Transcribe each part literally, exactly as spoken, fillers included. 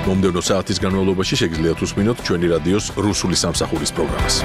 მომდევნო საათის განმავლობაში შეგიძლიათ უსმინოთ ჩვენი რადიოს რუსული სამსახურის პროგრამას.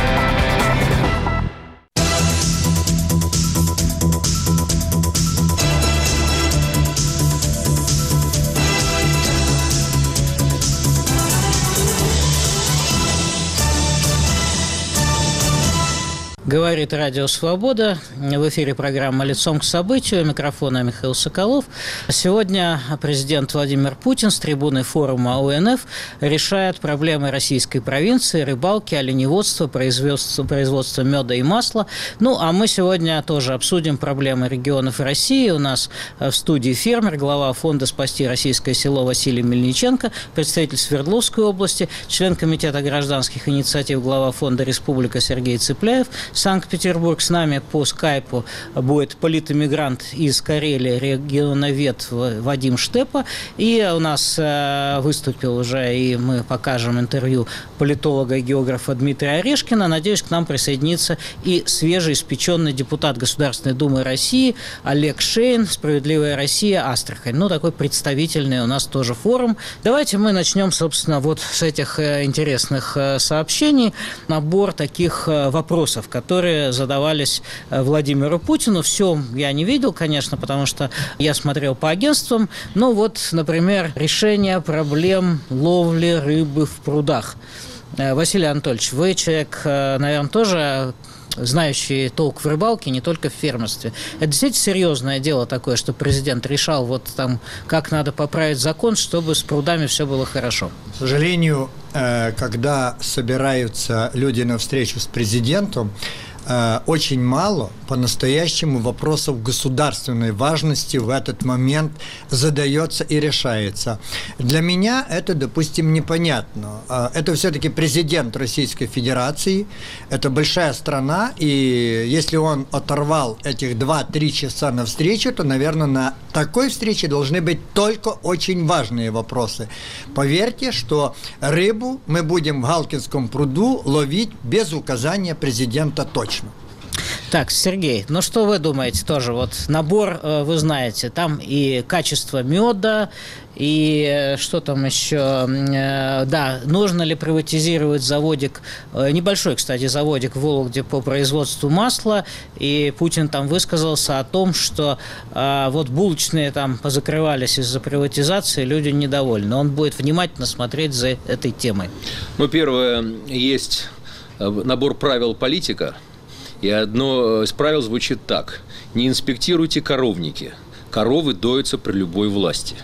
Говорит Радио Свобода. В эфире программа «Лицом к событию». У микрофона Михаил Соколов. Сегодня президент Владимир Путин с трибуны форума О Н Ф решает проблемы российской провинции, рыбалки, оленеводства, производства, производства меда и масла. Ну, а мы сегодня тоже обсудим проблемы регионов России. У нас в студии фермер, глава фонда «Спасти российское село» Василий Мельниченко, представитель Свердловской области, член комитета гражданских инициатив, глава фонда «Республика» Сергей Цыпляев. Санкт-Петербург. С нами по скайпу будет политэмигрант из Карелии, регионовед Вадим Штепа. И у нас э, выступил уже, и мы покажем интервью политолога и географа Дмитрия Орешкина. Надеюсь, к нам присоединится и свежеиспеченный депутат Государственной Думы России Олег Шейн, «Справедливая Россия», Астрахань. Ну, такой представительный у нас тоже форум. Давайте мы начнем, собственно, вот с этих э, интересных э, сообщений. Набор таких э, вопросов, которые задавались Владимиру Путину. Все я не видел, конечно, потому что я смотрел по агентствам. Но вот, например, решение проблем ловли рыбы в прудах. Василий Анатольевич, вы человек, наверное, тоже знающий толк в рыбалке, не только в фермерстве. Это действительно серьезное дело такое, что президент решал, вот там, как надо поправить закон, чтобы с прудами все было хорошо. К сожалению, когда собираются люди на встречу с президентом, очень мало по-настоящему вопросов государственной важности в этот момент задается и решается. Для меня это, допустим, непонятно. Это все-таки президент Российской Федерации, это большая страна, и если он оторвал этих два-три часа на встречу, то, наверное, на такой встрече должны быть только очень важные вопросы. Поверьте, что рыбу мы будем в Галкинском пруду ловить без указания президента точно. Так, Сергей, ну что вы думаете тоже? Вот набор, вы знаете, там и качество меда, и что там еще? Да, нужно ли приватизировать заводик, небольшой, кстати, заводик в Вологде по производству масла, и Путин там высказался о том, что вот булочные там позакрывались из-за приватизации, люди недовольны. Он будет внимательно смотреть за этой темой. Ну, первое, есть набор правил политика. И одно из правил звучит так. Не инспектируйте коровники. Коровы доятся при любой власти.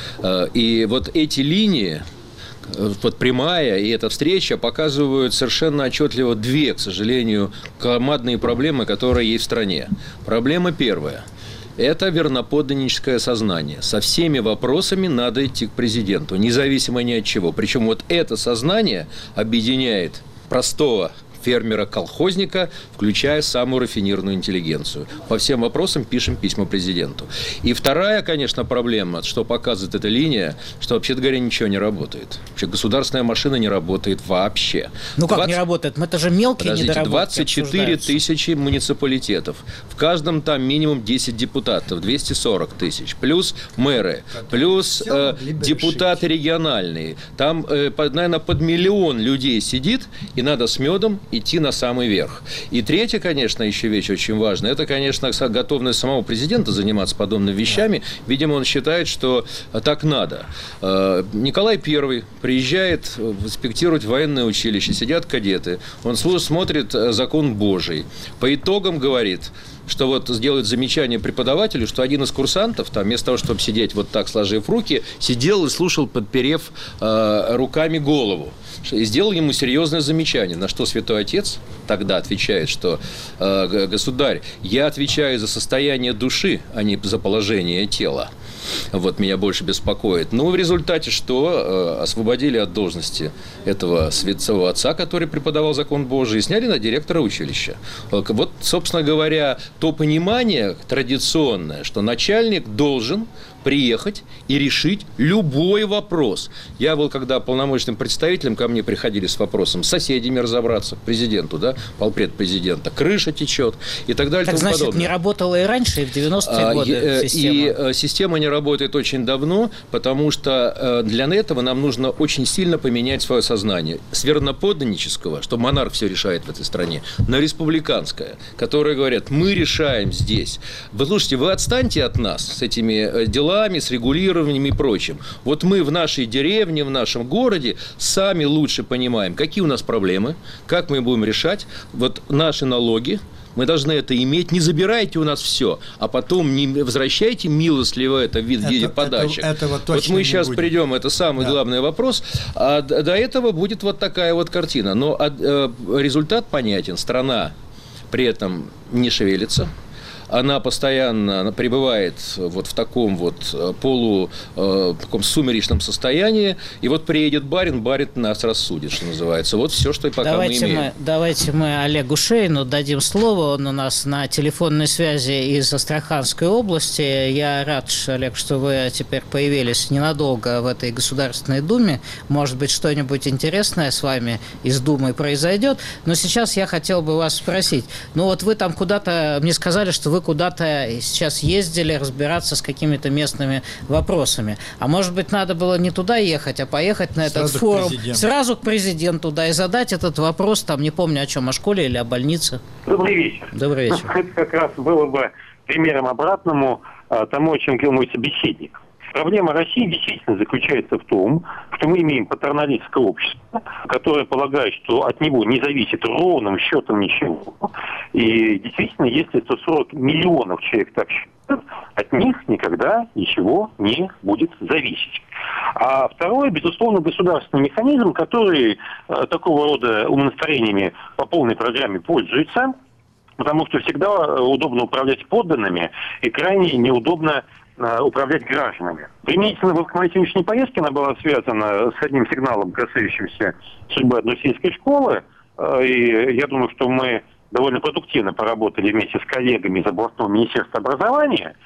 И вот эти линии, вот прямая и эта встреча показывают совершенно отчетливо две, к сожалению, громадные проблемы, которые есть в стране. Проблема первая. Это верноподданническое сознание. Со всеми вопросами надо идти к президенту, независимо ни от чего. Причем вот это сознание объединяет простого фермера-колхозника, включая самую рафинированную интеллигенцию. По всем вопросам пишем письма президенту. И вторая, конечно, проблема, что показывает эта линия, что, вообще-то говоря, ничего не работает. Вообще государственная машина не работает вообще. Ну как двадцать... не работает? Это же мелкие Подождите, недоработки двадцать четыре тысячи муниципалитетов. В каждом там минимум десять депутатов, двести сорок тысяч. Плюс мэры, плюс э, депутаты региональные. Там, э, наверное, под миллион людей сидит, и надо с медом идти на самый верх. И третье, конечно, еще вещь очень важная, это, конечно, готовность самого президента заниматься подобными вещами. Видимо, он считает, что так надо. Николай Первый приезжает инспектировать военное училище, сидят кадеты, он смотрит закон Божий. По итогам говорит, что вот сделает замечание преподавателю, что один из курсантов, там, вместо того, чтобы сидеть вот так, сложив руки, сидел и слушал, подперев э, руками голову. И сделал ему серьезное замечание, на что Святой Отец тогда отвечает, что э, государь, я отвечаю за состояние души, а не за положение тела. Вот меня больше беспокоит. Ну, в результате что? Э, освободили от должности этого святого отца, который преподавал закон Божий, и сняли на директора училища. Вот, собственно говоря, то понимание традиционное, что начальник должен приехать и решить любой вопрос. Я был, когда полномочным представителем, ко мне приходили с вопросом с соседями разобраться, к президенту, да, полпред президента, крыша течет и так далее. Так, значит, подобное. Не работала и раньше, и в девяностые годы а, система? И система не работает очень давно, потому что для этого нам нужно очень сильно поменять свое сознание. С верноподданнического, что монарх все решает в этой стране, на республиканское, которые говорят, мы решаем здесь. Вы слушайте, вы отстаньте от нас с этими делами, с регулированием и прочим. Вот мы в нашей деревне, в нашем городе сами лучше понимаем, какие у нас проблемы, как мы будем решать. Вот наши налоги, мы должны это иметь. Не забирайте у нас все, а потом не возвращайте милостливо это в виде подачек. Это, этого точно вот мы сейчас будет. придем, это самый да. главный вопрос. А до этого будет вот такая вот картина. Но результат понятен. Страна при этом не шевелится. Она постоянно пребывает вот в таком вот полу, э, таком сумеречном состоянии. И вот приедет барин, барин нас рассудит, что называется. Вот все, что и пока давайте мы имеем. Мы, давайте мы Олегу Шейну дадим слово. Он у нас на телефонной связи из Астраханской области. Я рад, Олег, что вы теперь появились ненадолго в этой Государственной Думе. Может быть, что-нибудь интересное с вами из Думы произойдет. Но сейчас я хотел бы вас спросить. Ну вот вы там куда-то, мне сказали, что вы куда-то сейчас ездили разбираться с какими-то местными вопросами. А может быть, надо было не туда ехать, а поехать на этот сразу форум, к сразу к президенту, да, и задать этот вопрос, там, не помню о чем, о школе или о больнице. Добрый вечер. Добрый вечер. Это как раз было бы примером обратному тому, о чем говорил мой собеседник. Проблема России действительно заключается в том, что мы имеем патерналистское общество, которое полагает, что от него не зависит ровным счетом ничего. И действительно, если сто сорок миллионов человек так считают, от них никогда ничего не будет зависеть. А второе, безусловно, государственный механизм, который э, такого рода умонастроениями по полной программе пользуется, потому что всегда удобно управлять подданными и крайне неудобно управлять гражданами. Применительно в моей сегодняшней поездке она была связана с одним сигналом, касающимся судьбы одной сельской школы. И я думаю, что мы довольно продуктивно поработали вместе с коллегами из областного министерства образования.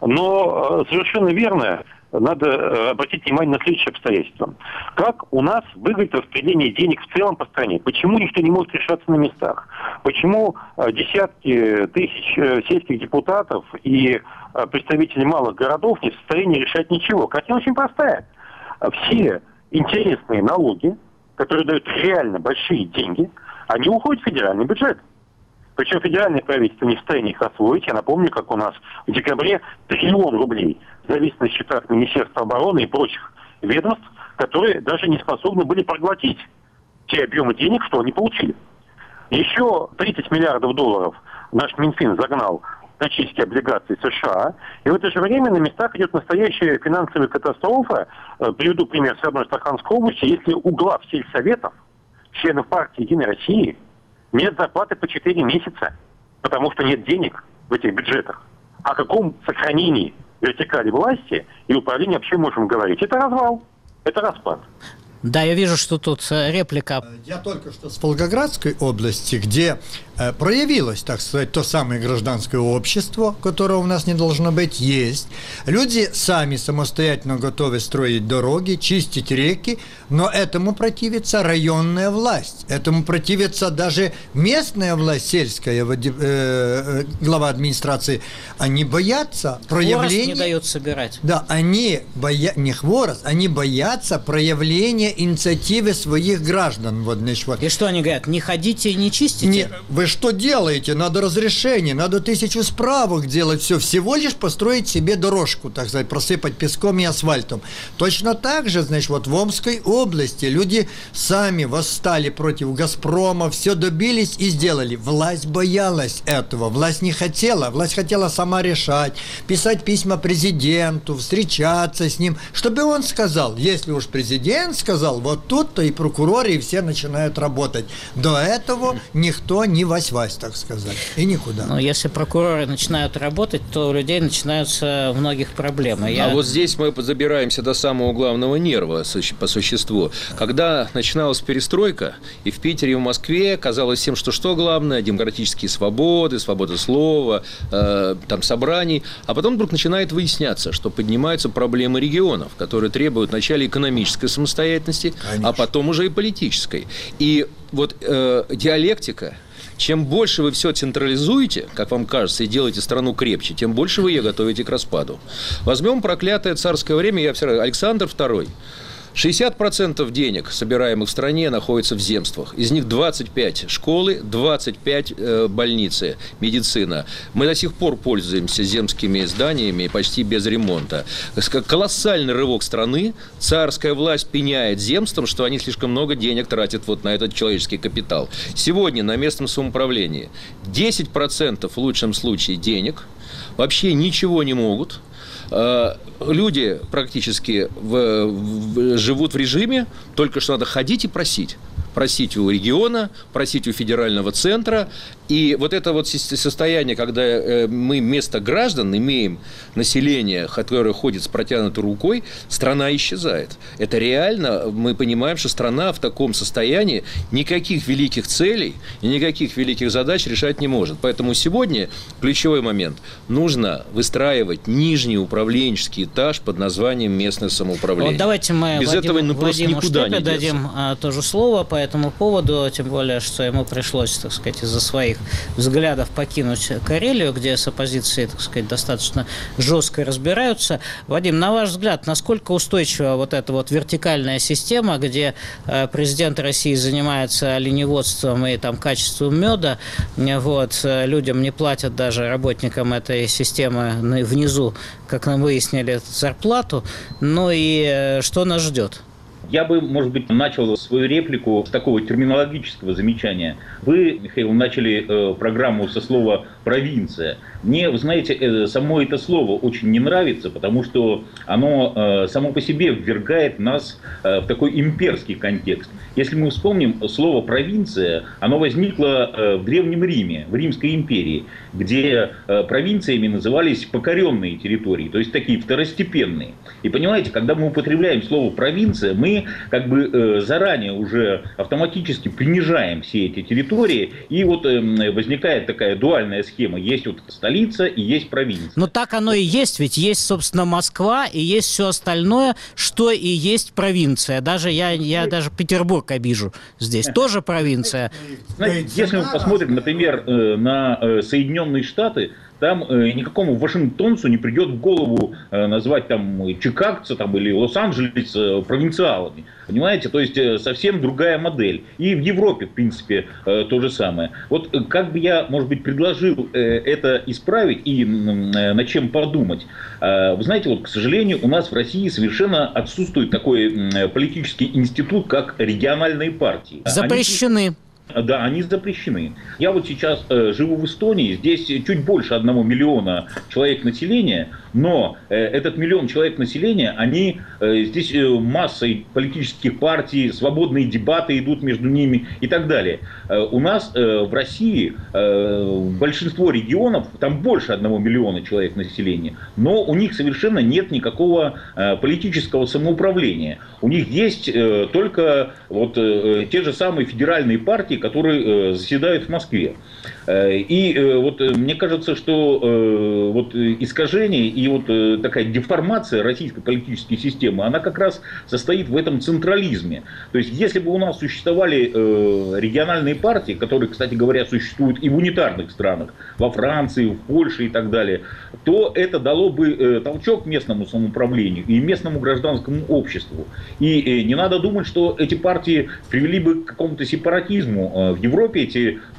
Но совершенно верно, надо обратить внимание на следующее обстоятельство. Как у нас выглядит распределение денег в целом по стране? Почему никто не может решаться на местах? Почему десятки тысяч сельских депутатов и представители малых городов не в состоянии решать ничего? Картина очень простая. Все интересные налоги, которые дают реально большие деньги, они уходят в федеральный бюджет. Причем федеральное правительство не в состоянии их освоить. Я напомню, как у нас в декабре триллион рублей завис на счетах Министерства обороны и прочих ведомств, которые даже не способны были проглотить те объемы денег, что они получили. Еще тридцать миллиардов долларов наш Минфин загнал на чистки облигаций США. И в это же время на местах идет настоящая финансовая катастрофа. Приведу пример с одной Астраханской области. Если у глав сельсоветов, членов партии «Единой России», нет зарплаты по четыре месяца, потому что нет денег в этих бюджетах. О каком сохранении вертикали власти и управления вообще можем говорить? Это развал, это распад. Да, я вижу, что тут реплика. Я только что с Волгоградской области, где э, проявилось, так сказать, то самое гражданское общество, которого у нас не должно быть, есть. Люди сами самостоятельно готовы строить дороги, чистить реки, но этому противится районная власть. Этому противится даже местная власть, сельская, э, глава администрации. Они боятся проявления... Хворост не дают собирать. Да, они боятся... Не хворост, они боятся проявления инициативы своих граждан. Вот, значит, вот. И что они говорят? Не ходите и не чистите? Не, вы что делаете? Надо разрешение, надо тысячу справок делать. Все, всего лишь построить себе дорожку, так сказать, просыпать песком и асфальтом. Точно так же, значит, вот в Омской области люди сами восстали против «Газпрома», все добились и сделали. Власть боялась этого, власть не хотела, власть хотела сама решать, писать письма президенту, встречаться с ним, чтобы он сказал, если уж президент сказал, сказал, вот тут-то и прокуроры, и все начинают работать. До этого никто не вась-вась, так сказать, и никуда. Но если прокуроры начинают работать, то у людей начинаются многих проблем. Я... А вот здесь мы забираемся до самого главного нерва по существу. Когда начиналась перестройка, и в Питере, и в Москве казалось всем, что что главное, демократические свободы, свобода слова, э, там собраний, а потом вдруг начинает выясняться, что поднимаются проблемы регионов, которые требуют вначале экономической самостоятельности, Конечно. а потом уже и политической. И вот э, диалектика, чем больше вы все централизуете, как вам кажется, и делаете страну крепче, тем больше вы ее готовите к распаду. Возьмем проклятое царское время, я все равно, Александр второй. шестьдесят процентов денег, собираемых в стране, находится в земствах. Из них двадцать пять школы, двадцать пять э, больницы, медицина. Мы до сих пор пользуемся земскими зданиями почти без ремонта. Колоссальный рывок страны. Царская власть пеняет земствам, что они слишком много денег тратят вот на этот человеческий капитал. Сегодня на местном самоуправлении десять процентов в лучшем случае денег вообще ничего не могут. Люди практически в, в, живут в режиме, только что надо ходить и просить. Просить у региона, просить у федерального центра. И вот это вот состояние, когда мы вместо граждан имеем население, которое ходит с протянутой рукой, страна исчезает. Это реально, мы понимаем, что страна в таком состоянии никаких великих целей и никаких великих задач решать не может. Поэтому сегодня ключевой момент. Нужно выстраивать нижний управленческий этаж под названием местное самоуправление. Вот давайте мы Без Владиму, этого ну, просто Владиму никуда Штепе не дадим а, тоже слово по этому поводу, тем более, что ему пришлось, так сказать, из-за своих взглядов покинуть Карелию, где с оппозицией, так сказать, достаточно жестко разбираются. Вадим, на ваш взгляд, насколько устойчива вот эта вот вертикальная система, где э, президент России занимается оленеводством и там качеством меда, вот, людям не платят, даже работникам этой системы внизу, как нам выяснили, зарплату, ну и э, что нас ждет? Я бы, может быть, начал свою реплику с такого терминологического замечания. Вы, Михаил, начали э, программу со слова «провинция». Мне, вы знаете, э, само это слово очень не нравится, потому что оно э, само по себе ввергает нас э, в такой имперский контекст. Если мы вспомним, слово «провинция», оно возникло э, в Древнем Риме, в Римской империи, где э, провинциями назывались покоренные территории, то есть такие второстепенные. И понимаете, когда мы употребляем слово «провинция», мы как бы э, заранее уже автоматически принижаем все эти территории, и вот э, возникает такая дуальная схема. Есть вот столица и есть провинция. Но так оно и есть, ведь есть, собственно, Москва, и есть все остальное, что и есть провинция. Даже я, я даже Петербург обижу здесь. Тоже провинция. Знаете, если мы посмотрим, например, э, на э, Соединенные Штаты, там э, никакому вашингтонцу не придет в голову э, назвать там чикагца там, или Лос-Анджелес э, провинциалами. Понимаете? То есть э, совсем другая модель. И в Европе, в принципе, э, то же самое. Вот э, как бы я, может быть, предложил э, это исправить и э, над чем подумать. Э, вы знаете, вот, к сожалению, у нас в России совершенно отсутствует такой э, политический институт, как региональные партии. Запрещены. Они... Да, они запрещены. Я вот сейчас э, живу в Эстонии, здесь чуть больше одного миллиона человек населения, но э, этот миллион человек населения, они э, здесь э, массой политических партий, свободные дебаты идут между ними и так далее. Э, у нас э, в России э, большинство регионов, там больше одного миллиона человек населения, но у них совершенно нет никакого э, политического самоуправления. У них есть э, только вот, э, те же самые федеральные партии, которые э, заседают в Москве. Э, и э, вот э, мне кажется, что э, вот искажение и вот э, такая деформация российской политической системы, она как раз состоит в этом централизме. То есть, если бы у нас существовали э, региональные партии, которые, кстати говоря, существуют и в унитарных странах, во Франции, в Польше и так далее, то это дало бы э, толчок местному самоуправлению и местному гражданскому обществу. И э, не надо думать, что эти партии привели бы к какому-то сепаратизму. В Европе эти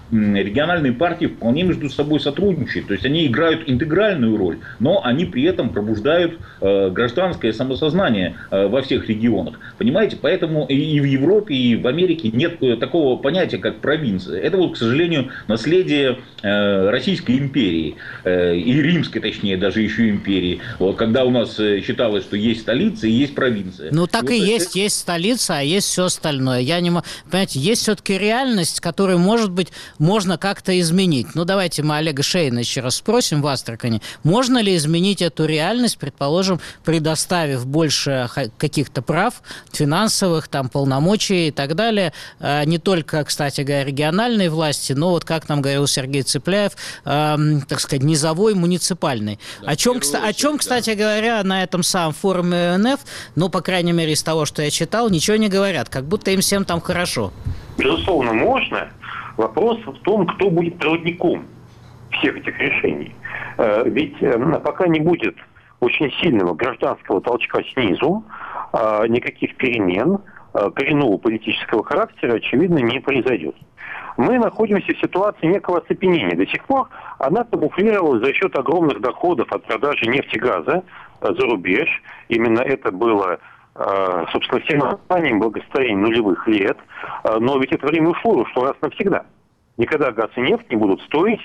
региональные партии вполне между собой сотрудничают. То есть они играют интегральную роль, но они при этом пробуждают э, гражданское самосознание э, во всех регионах. Понимаете? Поэтому и в Европе, и в Америке нет такого понятия, как провинция. Это, вот, к сожалению, наследие э, Российской империи. Э, и Римской, точнее, даже еще империи. Вот, когда у нас считалось, что есть столица и есть провинция. Ну, так и, и вот есть. это... Есть столица, а есть все остальное. Я не могу... Понимаете, есть все-таки реальность, которую, может быть, можно как-то изменить. Ну, давайте мы Олега Шейна еще раз спросим в Астрахани. Можно ли изменить эту реальность, предположим, предоставив больше каких-то прав, финансовых, там, полномочий и так далее, не только, кстати говоря, региональной власти, но, вот как нам говорил Сергей Цыпляев, э, так сказать, низовой, муниципальной. Да, о чем, кста- очередь, о чем, кстати да. говоря, на этом самом форуме ОНФ, ну, по крайней мере, из того, что я читал, ничего не говорят, как будто им всем там хорошо. Безусловно, можно. Вопрос в том, кто будет проводником всех этих решений. Ведь пока не будет очень сильного гражданского толчка снизу, никаких перемен коренного политического характера, очевидно, не произойдет. Мы находимся в ситуации некого оцепенения. До сих пор она камуфлировалась за счет огромных доходов от продажи нефти и газа за рубеж. Именно это было, собственно, всем названием благосостояния нулевых лет. Но ведь это время ушло, ушло раз навсегда. Никогда газ и нефть не будут стоить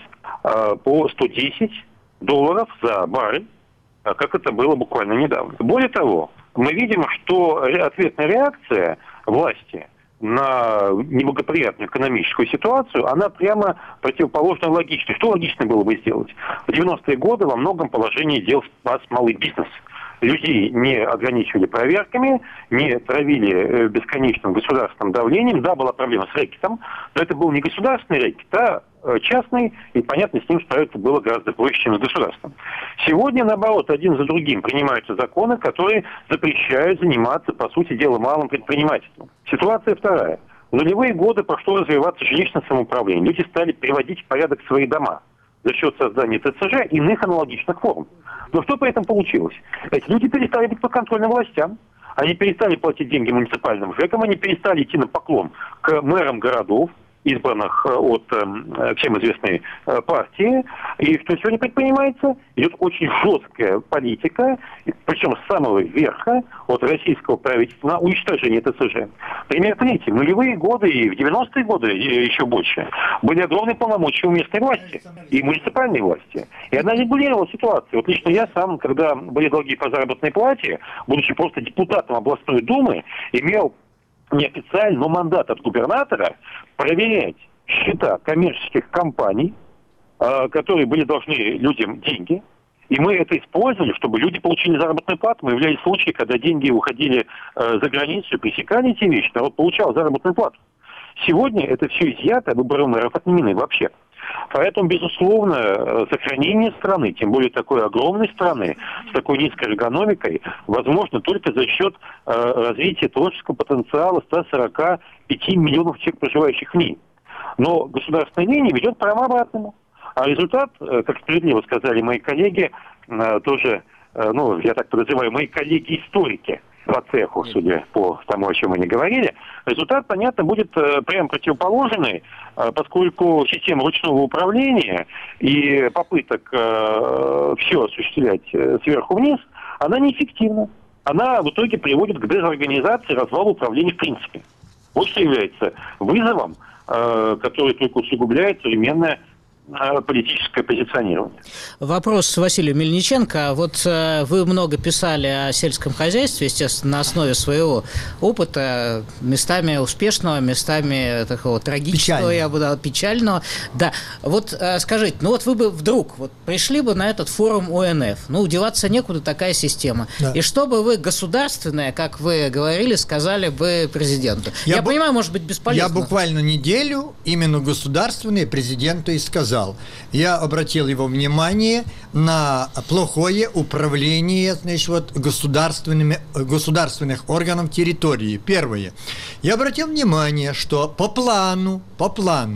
по сто десять долларов за баррель, как это было буквально недавно. Более того, мы видим, что ответная реакция власти на неблагоприятную экономическую ситуацию, она прямо противоположна логичной. Что логично было бы сделать? В девяностые годы во многом положении дел спас малый бизнес. Людей не ограничивали проверками, не травили бесконечным государственным давлением. Да, была проблема с рэкетом, но это был не государственный рэкет, а частный, и, понятно, с ним справиться было гораздо проще, чем с государством. Сегодня, наоборот, один за другим принимаются законы, которые запрещают заниматься, по сути дела, малым предпринимательством. Ситуация вторая. В нулевые годы пошло развиваться жилищное самоуправление. Люди стали приводить в порядок свои дома за счет создания ТЦЖ и иных аналогичных форм. Но что при этом получилось? Эти люди перестали быть подконтрольным властям. Они перестали платить деньги муниципальным ЖЭКам, они перестали идти на поклон к мэрам городов, избранных от э, всем известной э, партии. И что сегодня предпринимается? Идет очень жесткая политика, причем с самого верха, от российского правительства, на уничтожение ТЦЖ. Пример третий. В нулевые годы и в девяностые годы и еще больше были огромные полномочия у местной власти и муниципальной власти. И она регулировала ситуацию. Вот лично я сам, когда были долги по заработной плате, будучи просто депутатом областной думы, имел неофициально, но мандат от губернатора проверять счета коммерческих компаний, э, которые были должны людям деньги. И мы это использовали, чтобы люди получили заработную плату. Мы являлись случаи, когда деньги уходили э, за границу, пресекали эти вещи, народ получал заработную плату. Сегодня это все изъято, выборы мэров отменены вообще. Поэтому, безусловно, сохранение страны, тем более такой огромной страны, с такой низкой эргономикой, возможно только за счет э, развития творческого потенциала ста сорока пяти миллионов человек, проживающих в ней. Но государственное мнение ведет прямо обратному. А результат, э, как справедливо сказали мои коллеги, э, тоже, э, ну, я так подозреваю, мои коллеги-историки, по цеху, судя по тому, о чем они говорили, результат, понятно, будет э, прям противоположный, э, поскольку система ручного управления и попыток э, все осуществлять э, сверху вниз, она неэффективна. Она в итоге приводит к дезорганизации, развалу управления в принципе. Вот что является вызовом, э, который только усугубляет современное политическое позиционирование. Вопрос Василию Мельниченко. Вот э, вы много писали о сельском хозяйстве, естественно, на основе своего опыта, местами успешного, местами такого трагического, печального. я бы дал, печального. Да. Вот э, скажите, ну вот вы бы вдруг вот пришли бы на этот форум ОНФ, ну, деваться некуда, такая система. Да. И что бы вы государственное, как вы говорили, сказали бы президенту? Я, я б... понимаю, может быть, бесполезно. Я буквально неделю именно государственное президенту и сказал. Я обратил его внимание на плохое управление, значит, вот, государственными, государственных органов территории. Первое. Я обратил внимание, что по плану, по плану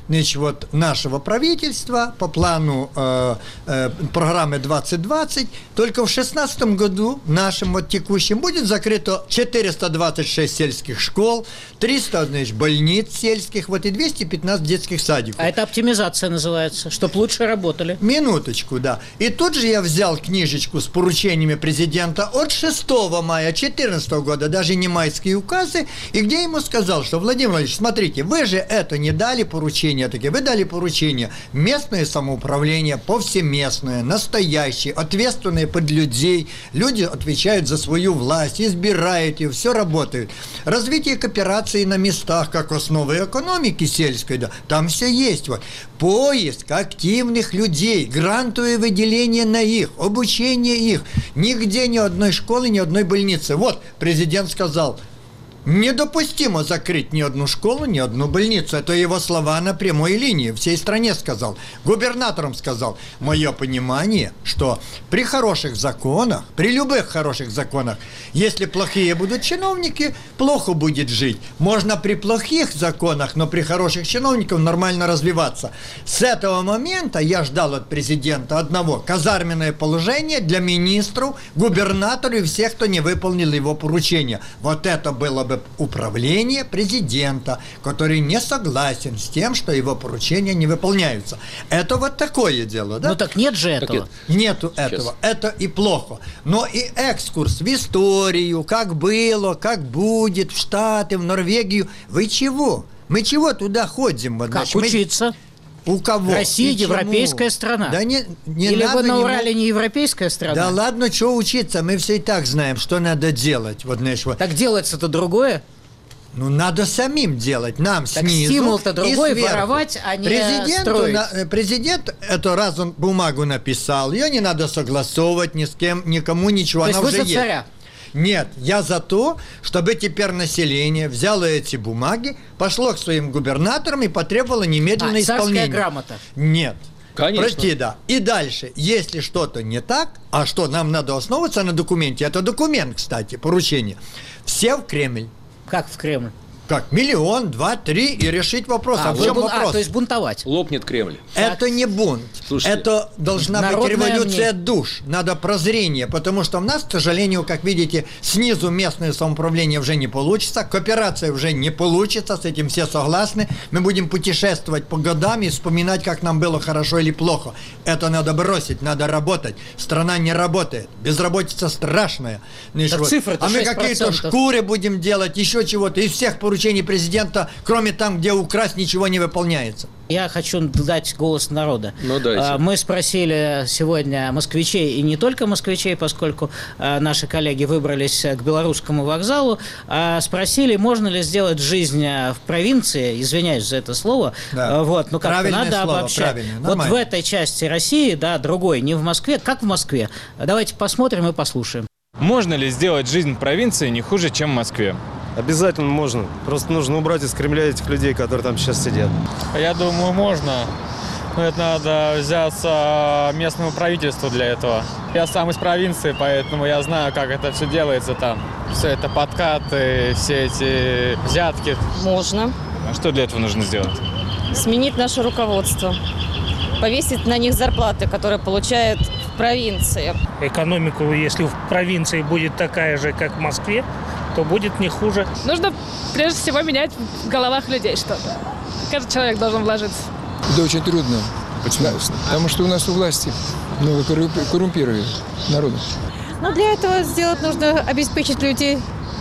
значит, вот, нашего правительства по плану э, э, программы двадцать двадцать. Только в шестнадцатом году, нашим вот текущим, будет закрыто четыреста двадцать шесть сельских школ, триста, значит, больниц сельских, вот, и двести пятнадцать детских садиков. А это оптимизация называется, чтобы лучше работали. Минуточку, да. И тут же я взял книжечку с поручениями президента от шестого мая две тысячи четырнадцатого года, даже не майские указы, и где ему сказал, что, Владимир Владимирович, смотрите, вы же это не дали поручения такие, вы дали поручения местное самоуправление, повсеместное, настоящее, ответственное под людей, люди отвечают за свою власть, избирают ее, все работает. Развитие кооперации на местах, как основы экономики сельской, да, там все есть. Вот. Поиск активных людей, грантовые выделения на их, обучение их. Нигде ни одной школы, ни одной больницы. Вот президент сказал, недопустимо закрыть ни одну школу, ни одну больницу. Это его слова на прямой линии. Всей стране сказал. Губернаторам сказал. Мое понимание, что при хороших законах, при любых хороших законах, если плохие будут чиновники, плохо будет жить. Можно при плохих законах, но при хороших чиновниках нормально развиваться. С этого момента я ждал от президента одного. Казарменное положение для министров, губернаторов и всех, кто не выполнил его поручения. Вот это было бы управление президента, который не согласен с тем, что его поручения не выполняются. Это вот такое дело, да? Ну так нет же этого. Нету Сейчас. этого. Это и плохо. Но и экскурс в историю, как было, как будет, в Штаты, в Норвегию. Вы чего? Мы чего туда ходим? Как Значит, мы... учиться? У кого? Россия И европейская чему? страна. Да не, не Или надо вы на не Урале мо- не европейская страна? Да ладно, что учиться? Мы все и так знаем, что надо делать. Вот, знаешь, вот. Так делается-то другое. Ну, надо самим делать, нам Так снизу стимул-то и другой, сверху. воровать, а не Президенту строить. на- э, президент эту раз он бумагу написал, ее не надо согласовывать ни с кем, никому ничего, То она есть вы уже за есть. царя? Нет, я за то, чтобы теперь население взяло эти бумаги, пошло к своим губернаторам и потребовало немедленное А, царская исполнение. грамота. Нет. Конечно. Прости, да. И дальше, если что-то не так, а что, нам надо основываться на документе, это документ, кстати, поручение, все в Кремль. Как в Кремль? Как, миллион, два, три, и решить вопрос. А, А, в вы чем бун- вопрос? а, то есть бунтовать. Лопнет Кремль. Это не бунт. Слушайте, это должна быть народное революция мнение. душ. Надо прозрение, потому что у нас, к сожалению, как видите, снизу местное самоуправление уже не получится, кооперация уже не получится, с этим все согласны. Мы будем путешествовать по годам и вспоминать, как нам было хорошо или плохо. Это надо бросить, надо работать. Страна не работает. Безработица страшная. Знаешь, Так вот. цифры-то А мы шесть какие-то процентов. шкуры будем делать, еще чего-то. Из всех поручений президента, кроме там, где украсть, ничего не выполняется. Я хочу дать голос народа. Ну, дайте. А, Мы спросили сегодня москвичей, и не только москвичей, поскольку а, наши коллеги выбрались к Белорусскому вокзалу, а спросили, можно ли сделать жизнь а, в провинции, извиняюсь за это слово, Да. а, вот, но как-то Правильное надо слово, обобщать. правильное, Вот нормально. в этой части России, да, другой, не в Москве, как в Москве. Давайте посмотрим и послушаем. Можно ли сделать жизнь в провинции не хуже, чем в Москве? Обязательно можно. Просто нужно убрать из Кремля этих людей, которые там сейчас сидят. Я думаю, можно. Но это надо взяться местному правительству для этого. Я сам из провинции, поэтому я знаю, как это все делается там. Все это подкаты, все эти взятки. Можно. А что для этого нужно сделать? Сменить наше руководство. Повесить на них зарплаты, которые получают в провинции. Экономику, если в провинции будет такая же, как в Москве, то будет не хуже. Нужно прежде всего менять в головах людей что-то. Каждый человек должен вложиться. Это очень трудно. Почему? Потому что у нас у власти много коррумпируют народу. Но для этого сделать нужно обеспечить людей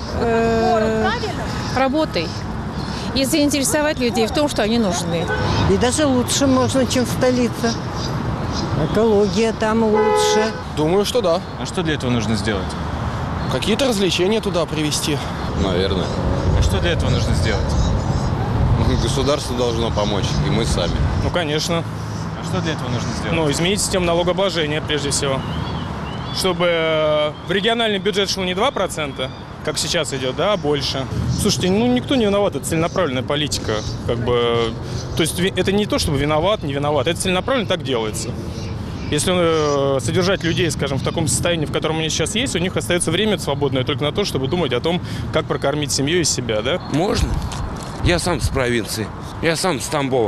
э, работой и заинтересовать людей в том, что они нужны. И даже лучше можно, чем в столице. Экология там лучше. Думаю, что да. А что для этого нужно сделать? Какие-то развлечения туда привезти. Наверное. А что для этого нужно сделать? Государство должно помочь, и мы сами. Ну, конечно. А что для этого нужно сделать? Ну, изменить систему налогообложения, прежде всего. Чтобы в региональный бюджет шло не два процента, как сейчас идет, да, а больше. Слушайте, ну, никто не виноват, это целенаправленная политика. Как бы, то есть это не то, чтобы виноват, не виноват, это целенаправленно так делается. Если э, содержать людей, скажем, в таком состоянии, в котором они сейчас есть, у них остается время свободное только на то, чтобы думать о том, как прокормить семью и себя, да? Можно. Я сам с провинции. Я сам с Тамбова.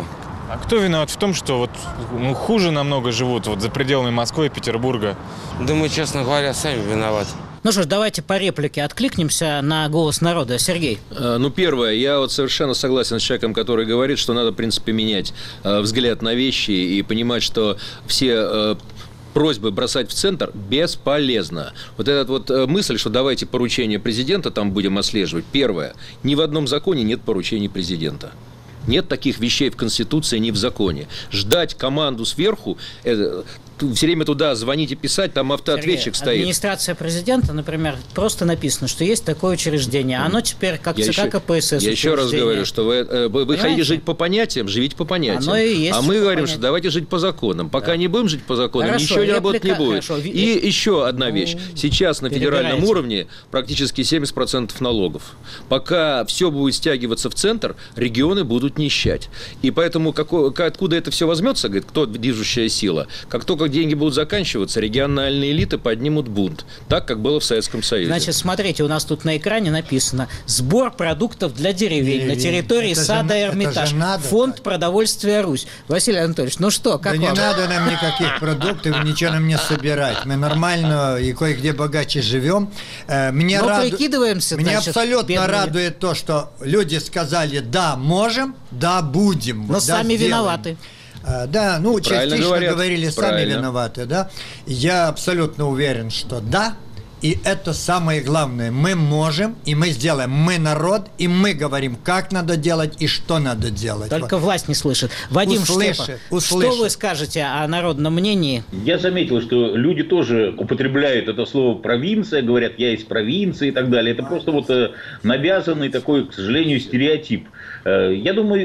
А кто виноват в том, что вот ну, хуже намного живут вот за пределами Москвы и Петербурга? Да мы, честно говоря, сами виноваты. Ну что ж, давайте по реплике откликнемся на голос народа. Сергей. Ну, первое, я вот совершенно согласен с человеком, который говорит, что надо, в принципе, менять э, взгляд на вещи и понимать, что все... Э, просьбы бросать в центр бесполезно. Вот эта вот мысль, что давайте поручение президента там будем отслеживать. Первое. Ни в одном законе нет поручений президента. Нет таких вещей в Конституции, ни в законе. Ждать команду сверху, это, все время туда звонить и писать, там автоответчик Сергей, стоит. Администрация президента, например, просто написано, что есть такое учреждение. Оно теперь как я ЦК еще, КПСС. Я еще раз говорю, что вы, вы, вы хотите жить по понятиям, живите по понятиям. Оно и есть а мы говорим, понятие. что давайте жить по законам. Пока да. не будем жить по законам, хорошо, ничего реплика, работать не будет. Хорошо. И еще одна вещь. Сейчас на федеральном Перебираете. уровне практически семьдесят процентов налогов. Пока все будет стягиваться в центр, регионы будут нищать. И поэтому какой, откуда это все возьмется, говорит, кто движущая сила? Как только деньги будут заканчиваться, региональные элиты поднимут бунт. Так, как было в Советском Союзе. Значит, смотрите, у нас тут на экране написано «Сбор продуктов для деревень, деревень. на территории это сада же, Эрмитаж. Надо, Фонд так. продовольствия Русь». Василий Анатольевич, ну что, как да вам? не надо нам никаких продуктов, ничего нам не собирать. Мы нормально и кое-где богаче живем. Мне, Но раду... прикидываемся, Мне значит, абсолютно бедными. радует то, что люди сказали «да, можем», «да, будем». Но да, сами сделаем. виноваты. А, да, ну, Правильно частично говорят. говорили, сами Правильно. виноваты, да. Я абсолютно уверен, что да, и это самое главное. Мы можем, и мы сделаем. Мы народ, и мы говорим, как надо делать и что надо делать. Только вот. Власть не слышит. Вадим услышит, Штепа, услышит. что вы скажете о народном мнении? Я заметил, что люди тоже употребляют это слово «провинция», говорят, я из провинции и так далее. Это просто вот навязанный такой, к сожалению, стереотип. Я думаю,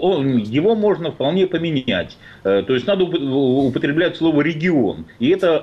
его можно вполне поменять. То есть надо употреблять слово «регион». И это,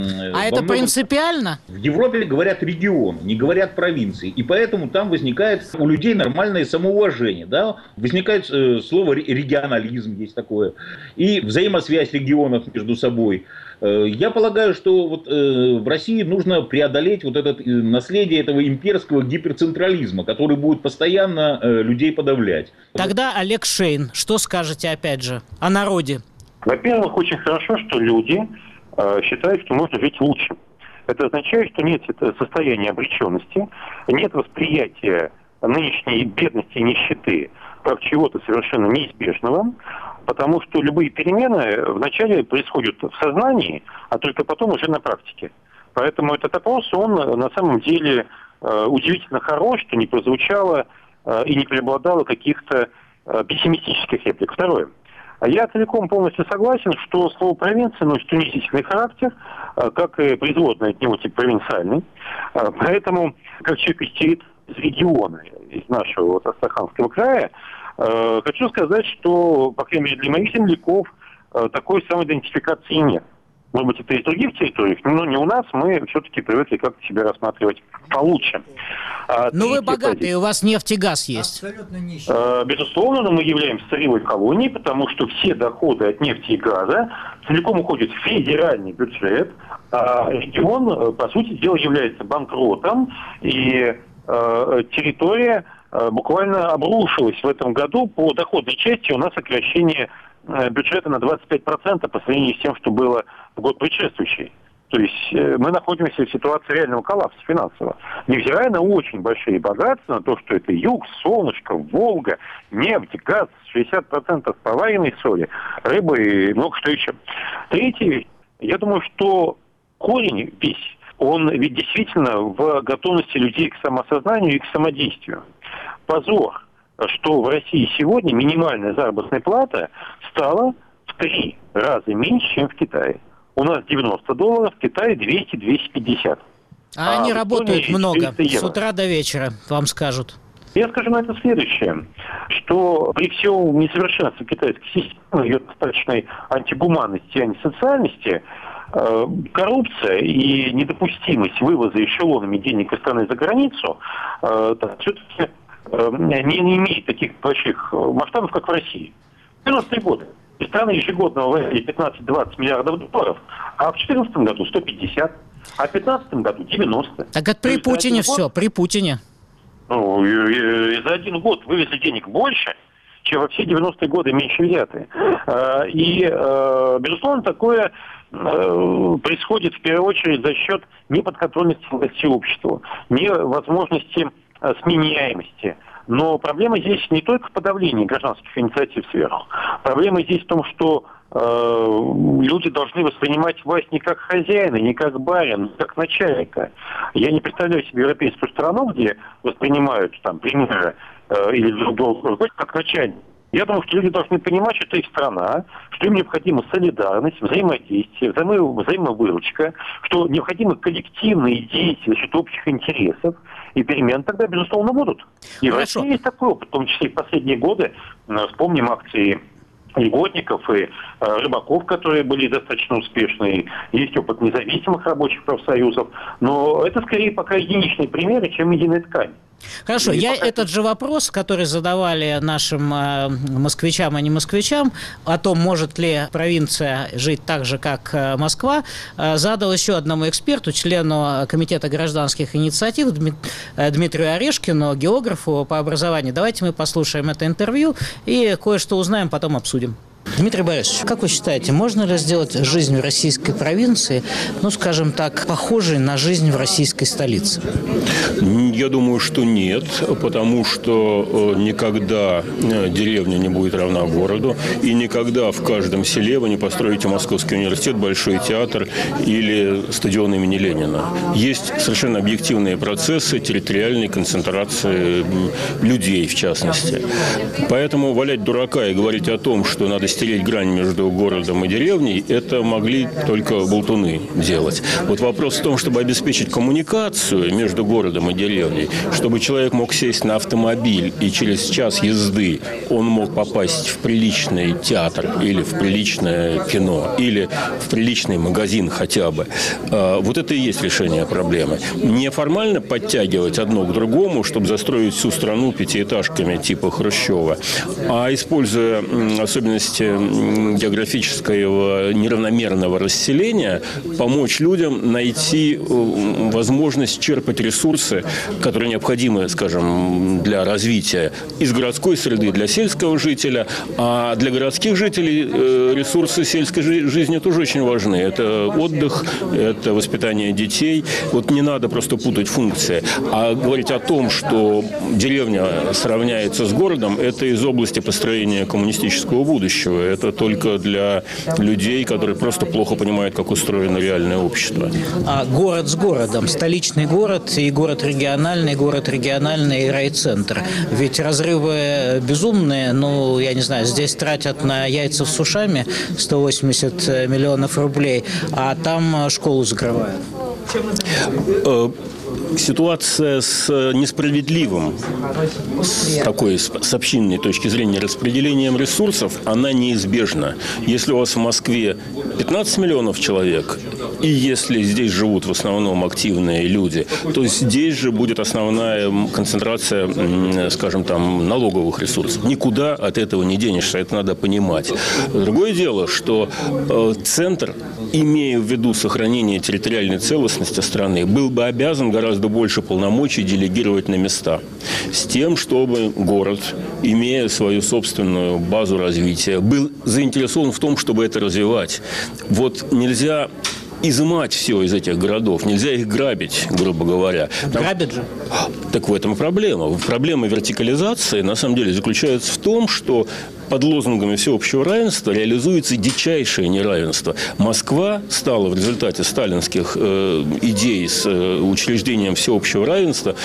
а это многом... принципиально? В Европе говорят «регион», не говорят «провинции». И поэтому там возникает у людей нормальное самоуважение. Да? Возникает слово «регионализм», есть такое. И взаимосвязь регионов между собой. Я полагаю, что вот, э, в России нужно преодолеть вот это э, наследие этого имперского гиперцентрализма, который будет постоянно э, людей подавлять. Тогда Олег Шейн, что скажете опять же о народе? Во-первых, очень хорошо, что люди э, считают, что можно жить лучше. Это означает, что нет состояния обреченности, нет восприятия нынешней бедности и нищеты как чего-то совершенно неизбежного, потому что любые перемены вначале происходят в сознании, а только потом уже на практике. Поэтому этот опрос, он на самом деле э, удивительно хорош, что не прозвучало э, и не преобладало каких-то э, пессимистических реплик. Второе. Я целиком полностью согласен, что слово «провинция» носит унизительный характер, э, как и производная от него тип «провинциальный». Э, поэтому, как человек из, из региона, из нашего вот, Астраханского края, э, хочу сказать, что, по крайней мере, для моих земляков э, такой самоидентификации нет. Может быть, это и в других территориях, но не у нас, мы все-таки привыкли как-то себя рассматривать получше. А, ну вы богатые, позиция. У вас нефть и газ есть. Абсолютно нищий. А, безусловно, но мы являемся сырьевой колонией, потому что все доходы от нефти и газа целиком уходят в федеральный бюджет, а регион, по сути дела, является банкротом, и а, территория а, буквально обрушилась в этом году. По доходной части у нас сокращение а, бюджета на двадцать пять процентов по сравнению с тем, что было в год предшествующий. То есть э, мы находимся в ситуации реального коллапса финансового. Невзирая на очень большие богатства, на то, что это юг, солнышко, Волга, нефть, газ, шестьдесят процентов поваренной соли, рыбы и много что еще. Третье, я думаю, что корень весь, он ведь действительно в готовности людей к самоосознанию и к самодействию. Позор, что в России сегодня минимальная заработная плата стала в три раза меньше, чем в Китае. У нас девяносто долларов, в Китае двести - двести пятьдесят. А, а они работают много, с утра до вечера, вам скажут. Я скажу на это следующее, что при всем несовершенстве китайской системы, ее достаточной антигуманности и антисоциальности, э, коррупция и недопустимость вывоза эшелонами денег из страны за границу э, все-таки э, не, не имеет таких больших масштабов, как в России. В девяностые годы. И страны ежегодно вывозили пятнадцать-двадцать миллиардов долларов, а в две тысячи четырнадцатом году сто пятьдесят, а в две тысячи пятнадцатом году девяносто. Так это при Путине все, при Путине. Ну, и, и, и за один год вывезли денег больше, чем во все девяностые годы меньше взяты. И, безусловно, такое происходит в первую очередь за счет неподконтрольности власти обществу, невозможности сменяемости. Но проблема здесь не только в подавлении гражданских инициатив сверху. Проблема здесь в том, что э, люди должны воспринимать власть не как хозяина, не как барина, а как начальника. Я не представляю себе европейскую страну, где воспринимают там премьера э, или друг друга как начальника. Я думаю, что люди должны понимать, что это их страна, что им необходима солидарность, взаимодействие, взаимо- взаимовыручка, что необходимы коллективные действия за счет общих интересов, и перемены тогда, безусловно, будут. И Хорошо. В России есть такой опыт, в том числе и в последние годы. Вспомним акции льготников и э, рыбаков, которые были достаточно успешны. Есть опыт независимых рабочих профсоюзов. Но это скорее пока единичные примеры, чем единая ткань. Хорошо, И я пока... этот же вопрос, который задавали нашим э, москвичам, а не москвичам, о том, может ли провинция жить так же, как э, Москва, э, задал еще одному эксперту, члену Комитета гражданских инициатив Дмит... э, Дмитрию Орешкину, географу по образованию. Давайте мы послушаем это интервью и кое-что узнаем, потом обсудим. Дмитрий Борисович, как вы считаете, можно ли сделать жизнь в российской провинции, ну, скажем так, похожей на жизнь в российской столице? Я думаю, что нет, потому что никогда деревня не будет равна городу, и никогда в каждом селе вы не построите Московский университет, Большой театр или стадион имени Ленина. Есть совершенно объективные процессы территориальной концентрации людей, в частности. Поэтому валять дурака и говорить о том, что надо стереть грань между городом и деревней, это могли только болтуны делать. Вот вопрос в том, чтобы обеспечить коммуникацию между городом и деревней, чтобы человек мог сесть на автомобиль и через час езды он мог попасть в приличный театр или в приличное кино, или в приличный магазин хотя бы. Вот это и есть решение проблемы. Не формально подтягивать одно к другому, чтобы застроить всю страну пятиэтажками типа Хрущева, а используя особенности географического неравномерного расселения, помочь людям найти возможность черпать ресурсы, которые необходимы, скажем, для развития из городской среды для сельского жителя, а для городских жителей ресурсы сельской жизни тоже очень важны. Это отдых, это воспитание детей. Вот не надо просто путать функции. А говорить о том, что деревня сравняется с городом, это из области построения коммунистического будущего. Это только для людей, которые просто плохо понимают, как устроено реальное общество. А город с городом, столичный город и город региональный, город региональный и райцентр. Ведь разрывы безумные, ну, я не знаю, здесь тратят на яйца с ушами сто восемьдесят миллионов рублей, а там школу закрывают. Ситуация с несправедливым, с такой, с общинной точки зрения, распределением ресурсов, она неизбежна. Если у вас в Москве пятнадцать миллионов человек, и если здесь живут в основном активные люди, то здесь же будет основная концентрация, скажем, там, налоговых ресурсов. Никуда от этого не денешься, это надо понимать. Другое дело, что э, центр, имея в виду сохранение территориальной целостности страны, был бы обязан гораздо больше полномочий делегировать на места. С тем, чтобы город, имея свою собственную базу развития, был заинтересован в том, чтобы это развивать. Вот нельзя изымать все из этих городов. Нельзя их грабить, грубо говоря. Там... Грабят же. Так в этом и проблема. Проблема вертикализации, на самом деле, заключается в том, что под лозунгами всеобщего равенства реализуется дичайшее неравенство. Москва стала в результате сталинских э, идей с э, учреждением всеобщего равенства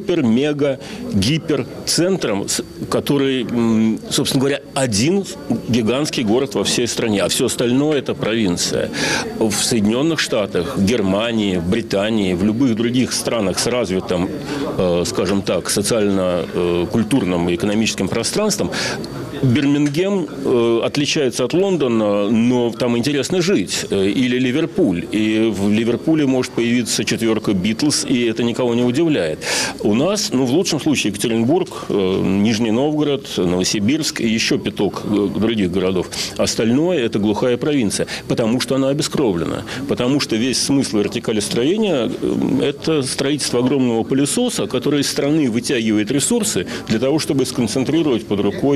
супер-мега-гиперцентром, который, э, собственно говоря, один гигантский город во всей стране, а все остальное – это провинция. В Соединенных Штатах, Германии, Британии, в любых других странах с развитым, э, скажем так, социально-культурным и экономическим пространством Бирмингем э, отличается от Лондона, но там интересно жить. Или Ливерпуль. И в Ливерпуле может появиться четверка Битлз, и это никого не удивляет. У нас, ну, в лучшем случае, Екатеринбург, э, Нижний Новгород, Новосибирск и еще пяток других городов. Остальное – это глухая провинция, потому что она обескровлена. Потому что весь смысл вертикалестроения – это строительство огромного пылесоса, который из страны вытягивает ресурсы для того, чтобы сконцентрировать под рукой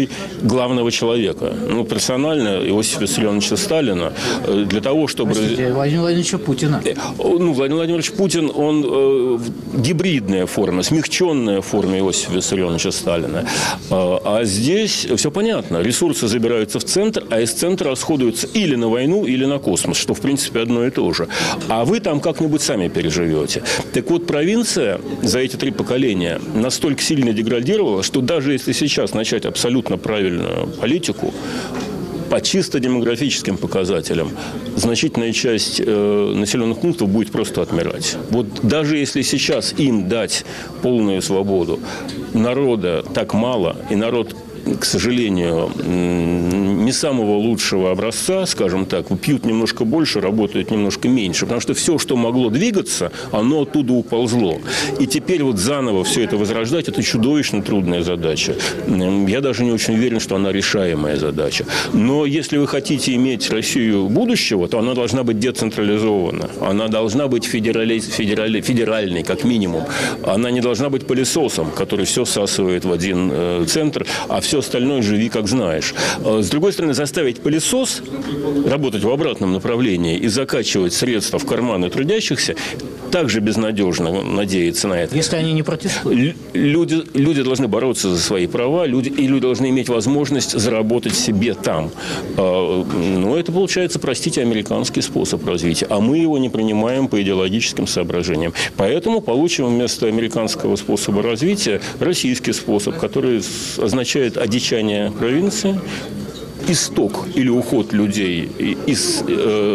главного человека. Ну, персонально Иосифа Виссарионовича Сталина для того, чтобы... Простите, Владимира Владимировича Путина. Ну, Владимир Владимирович Путин, он э, гибридная форма, смягченная форма Иосифа Виссарионовича Сталина. А здесь все понятно. Ресурсы забираются в центр, а из центра расходуются или на войну, или на космос, что, в принципе, одно и то же. А вы там как-нибудь сами переживете. Так вот, провинция за эти три поколения настолько сильно деградировала, что даже если сейчас начать абсолютно правильную политику, по чисто демографическим показателям значительная часть э, населенных пунктов будет просто отмирать. Вот даже если сейчас им дать полную свободу, народа так мало, и народ, к сожалению, не самого лучшего образца, скажем так, пьют немножко больше, работают немножко меньше, потому что все, что могло двигаться, оно оттуда уползло. И теперь вот заново все это возрождать, это чудовищно трудная задача. Я даже не очень уверен, что она решаемая задача. Но если вы хотите иметь Россию будущего, то она должна быть децентрализована. Она должна быть федерали... Федерали... федеральной, как минимум. Она не должна быть пылесосом, который все всасывает в один э, центр, а все остальное живи, как знаешь. С другой стороны, заставить пылесос работать в обратном направлении и закачивать средства в карманы трудящихся также безнадежно надеяться на это. Если они не протестуют. Люди, люди должны бороться за свои права, люди, и люди должны иметь возможность заработать себе там. Но это получается, простите, американский способ развития. А мы его не принимаем по идеологическим соображениям. Поэтому получим вместо американского способа развития российский способ, который означает одичание провинции, исток или уход людей из э,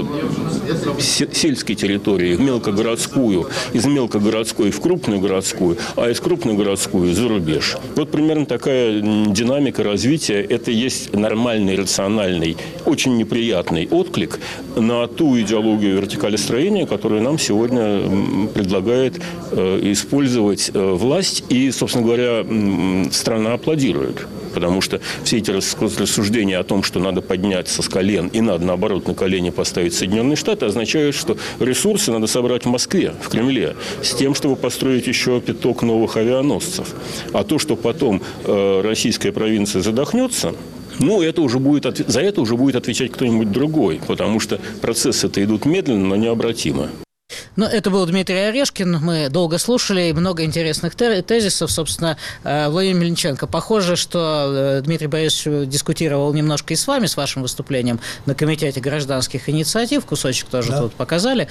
сельской территории в мелкогородскую, из мелкогородской в крупную городскую, а из крупной городскую за рубеж. Вот примерно такая динамика развития. Это есть нормальный, рациональный, очень неприятный отклик на ту идеологию вертикалестроения, которую нам сегодня предлагает э, использовать э, власть. И, собственно говоря, страна аплодирует. Потому что все эти рассуждения о том, что надо подняться с колен и надо, наоборот, на колени поставить Соединенные Штаты, означают, что ресурсы надо собрать в Москве, в Кремле, с тем, чтобы построить еще пяток новых авианосцев. А то, что потом э, российская провинция задохнется, ну, это уже будет, за это уже будет отвечать кто-нибудь другой, потому что процессы-то идут медленно, но необратимо. Ну, это был Дмитрий Орешкин. Мы долго слушали, много интересных тезисов. Собственно, Владимир Мельниченко, похоже, что Дмитрий Борисович дискутировал немножко и с вами, с вашим выступлением на Комитете гражданских инициатив. Кусочек тоже да. тут показали.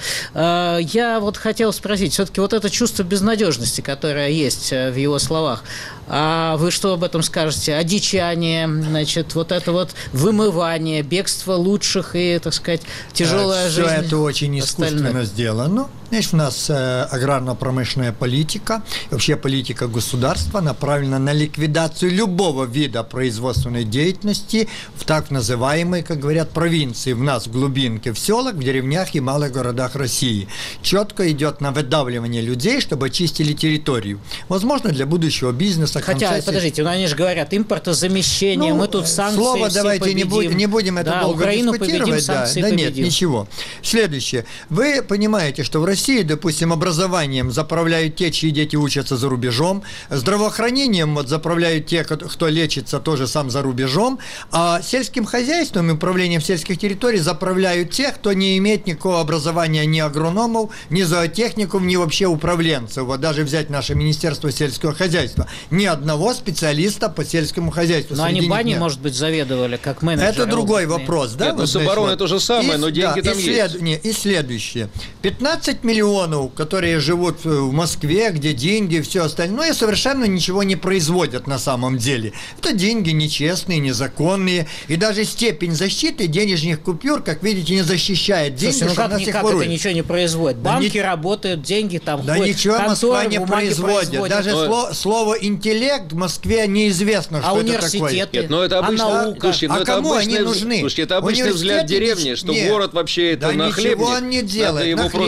Я вот хотел спросить, все-таки вот это чувство безнадежности, которое есть в его словах, а вы что об этом скажете? Одичание, значит, вот это вот вымывание, бегство лучших и, так сказать, тяжелая Все жизнь. Все это очень искусственно остальных. сделано. Значит, у нас э, аграрно-промышленная политика, вообще политика государства направлена на ликвидацию любого вида производственной деятельности в так называемой, как говорят, провинции. У нас в глубинке, в селах, в деревнях и малых городах России. Четко идет на выдавливание людей, чтобы очистили территорию. Возможно, для будущего бизнеса. Хотя, концессии... подождите, ну они же говорят, импортозамещение, ну, мы тут санкции слово все давайте победим. Не, будем, не будем это да, долго Украину дискутировать. Победим, да, да нет, ничего. Следующее. Вы понимаете, что в России, допустим, образованием заправляют те, чьи дети учатся за рубежом, здравоохранением вот заправляют те, кто лечится тоже сам за рубежом, а сельским хозяйством и управлением сельских территорий заправляют те, кто не имеет никакого образования ни агрономов, ни зоотехников, ни вообще управленцев. Вот даже взять наше Министерство сельского хозяйства. Ни одного специалиста по сельскому хозяйству. Но они бани, нет. может быть, заведовали, как менеджеры. Это другой вопрос, да? Нет, вот, ну, с обороной вот. то же самое, и, но деньги да, там и след... есть. Не, и следующее. пятнадцать миллионов, которые живут в Москве, где деньги и все остальное, совершенно ничего не производят на самом деле. Это деньги нечестные, незаконные. И даже степень защиты денежных купюр, как видите, не защищает деньги, Слушайте, ну что как, никак это ничего не производит? Банки да не... работают, деньги там да ходят. Ничего Москва не производит. производят. Даже но... слово, слово «интеллект» в Москве неизвестно, что а это такое. Нет, но это обычно, а наука? Слушайте, а это кому обычный, они нужны? Слушайте, это обычный взгляд деревни, что нет. город вообще это да нахлебник. ничего он не делает. Надо ему нахлебник, просто ликвидировать.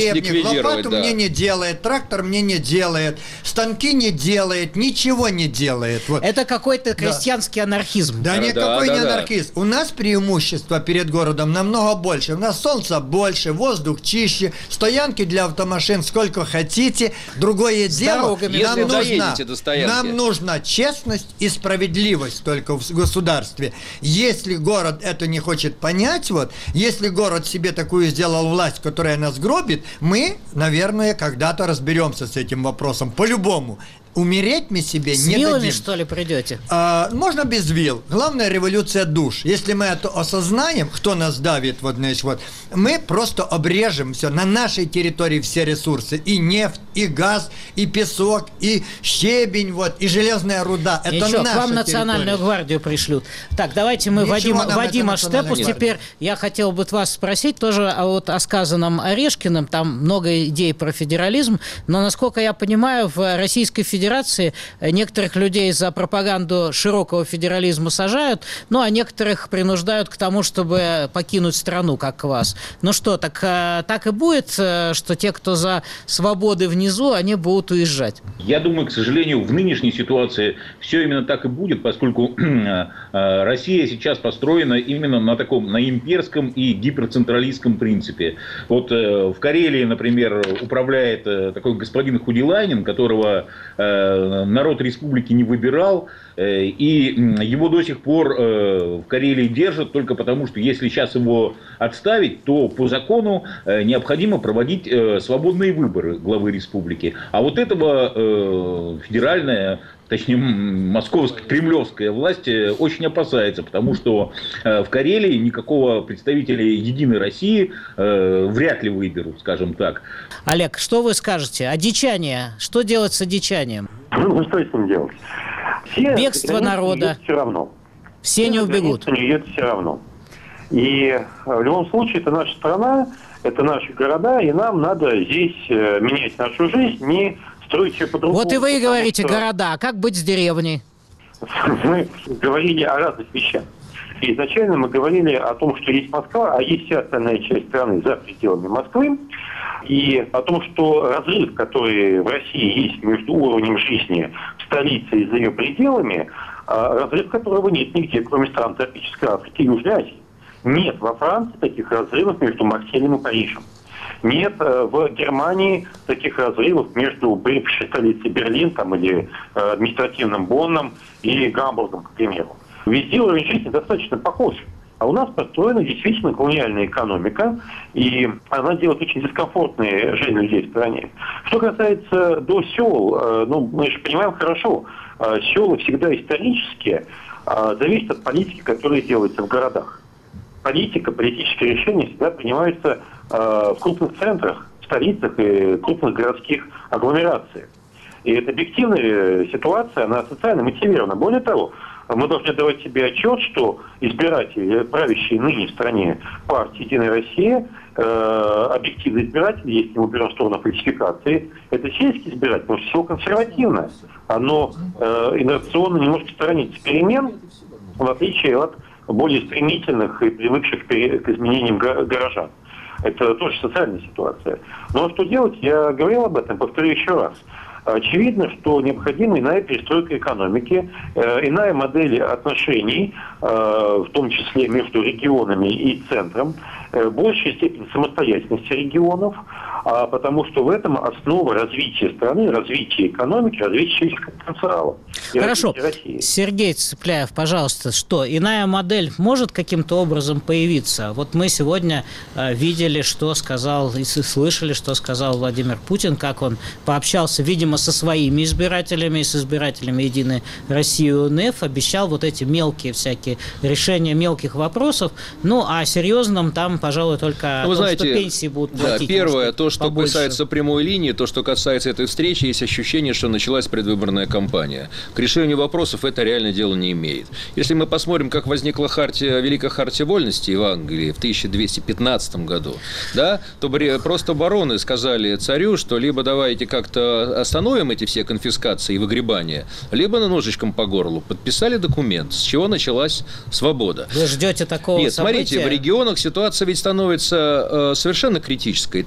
ликвидировать, лопату да. мне не делает, трактор мне не делает, станки не делает, ничего не делает. Вот. Это какой-то крестьянский да. анархизм. Да, да никакой да, не да, анархизм. Да. У нас преимущество перед городом намного больше. У нас солнца больше, воздух чище, стоянки для автомашин сколько хотите. Другое С дело, дорогами. нам нужна, до стоянки. нам нужна честность и справедливость только в государстве. Если город это не хочет понять, вот, если город себе такую сделал власть, которая нас гробит, мы, наверное, когда-то разберемся с этим вопросом. По-любому. Умереть мы себе с не вилами, дадим. что ли, придете? А, можно без вил. Главное, революция душ. Если мы это осознаем, кто нас давит, вот, значит, вот, мы просто обрежем все. На нашей территории все ресурсы. И нефть, и газ, и песок, и щебень, вот, и железная руда. Это Ничего, наша к вам национальную территория. гвардию пришлют. Так, давайте мы Вадима, Вадима Штепус. Теперь я хотел бы вас спросить тоже а вот о сказанном Орешкиным. Там много идей про федерализм. Но, насколько я понимаю, в Российской Федерации некоторых людей за пропаганду широкого федерализма сажают, ну, а некоторых принуждают к тому, чтобы покинуть страну, как вас. Ну что, так, так и будет, что те, кто за свободы внизу, они будут уезжать? Я думаю, к сожалению, в нынешней ситуации все именно так и будет, поскольку Россия сейчас построена именно на таком, на имперском и гиперцентралистском принципе. Вот в Карелии, например, управляет такой господин Худилайнин, которого народ республики не выбирал, и его до сих пор в Карелии держат только потому, что если сейчас его отставить, то по закону необходимо проводить свободные выборы главы республики. А вот этого федеральная, точнее, московская, кремлевская власть очень опасается, потому что в Карелии никакого представителя Единой России вряд ли выберут, скажем так. Олег, что вы скажете? Одичание. Что делать с одичанием? Ну, что с ним делать? Все бегство народа. Все равно. Все, все не убегут. Не едут все равно. И в любом случае, это наша страна, это наши города, и нам надо здесь менять нашу жизнь, не строить все по-другому. Вот и вы и говорите что... города. А как быть с деревней? Мы говорили о разных вещах. И изначально мы говорили о том, что есть Москва, а есть вся остальная часть страны за пределами Москвы. И о том, что разрыв, который в России есть между уровнем жизни в столице и за ее пределами, разрыв которого нет нигде, кроме стран тропической Африки и Южной Азии. Нет во Франции таких разрывов между Марселем и Парижем. Нет в Германии таких разрывов между бывшей столицей Берлин там, или административным Бонном и Гамбургом, к примеру. Везде уровень жизни достаточно похож. А у нас построена действительно колониальная экономика, и она делает очень дискомфортную жизнь людей в стране. Что касается до сел, ну, мы же понимаем хорошо, села всегда исторически зависят от политики, которая делается в городах. Политика, политические решения всегда принимаются в крупных центрах, в столицах и крупных городских агломерациях. И это объективная ситуация, она социально мотивирована. Более того, мы должны давать себе отчет, что избиратели, правящие ныне в стране партии «Единая Россия», э, объективные избиратели, если мы уберем в сторону фальсификации, это сельский избиратель, потому что село консервативное. Оно э, инерционно не может сторониться перемен, в отличие от более стремительных и привыкших к изменениям горожан. Это тоже социальная ситуация. Но что делать? Я говорил об этом, повторю еще раз. Очевидно, что необходима иная перестройка экономики, э, иная модель отношений, э, в том числе между регионами и центром, э, большая степень самостоятельности регионов, а, потому что в этом основа развития страны, развития экономики, развития человеческого потенциала. Хорошо. Сергей Цыпляев, пожалуйста, что, иная модель может каким-то образом появиться? Вот мы сегодня э, видели, что сказал, и слышали, что сказал Владимир Путин, как он пообщался, видимо, со своими избирателями и с избирателями Единой России УНФ, обещал вот эти мелкие всякие решения мелких вопросов, ну, а серьезным там, пожалуй, только ну, вы том, знаете, что пенсии будут платить. Да, первое, то, что побольше. касается прямой линии, то, что касается этой встречи, есть ощущение, что началась предвыборная кампания. К решению вопросов это реально дело не имеет. Если мы посмотрим, как возникла хартия, Великая хартия вольности в Англии в тысяча двести пятнадцатом году, да, то просто бароны сказали царю, что либо давайте как-то остановим эти все конфискации и выгребания, либо на ножичком по горлу. Подписали документ, с чего началась свобода. Вы ждете такого Нет, события? смотрите, в регионах ситуация ведь становится э, совершенно критической. Там два с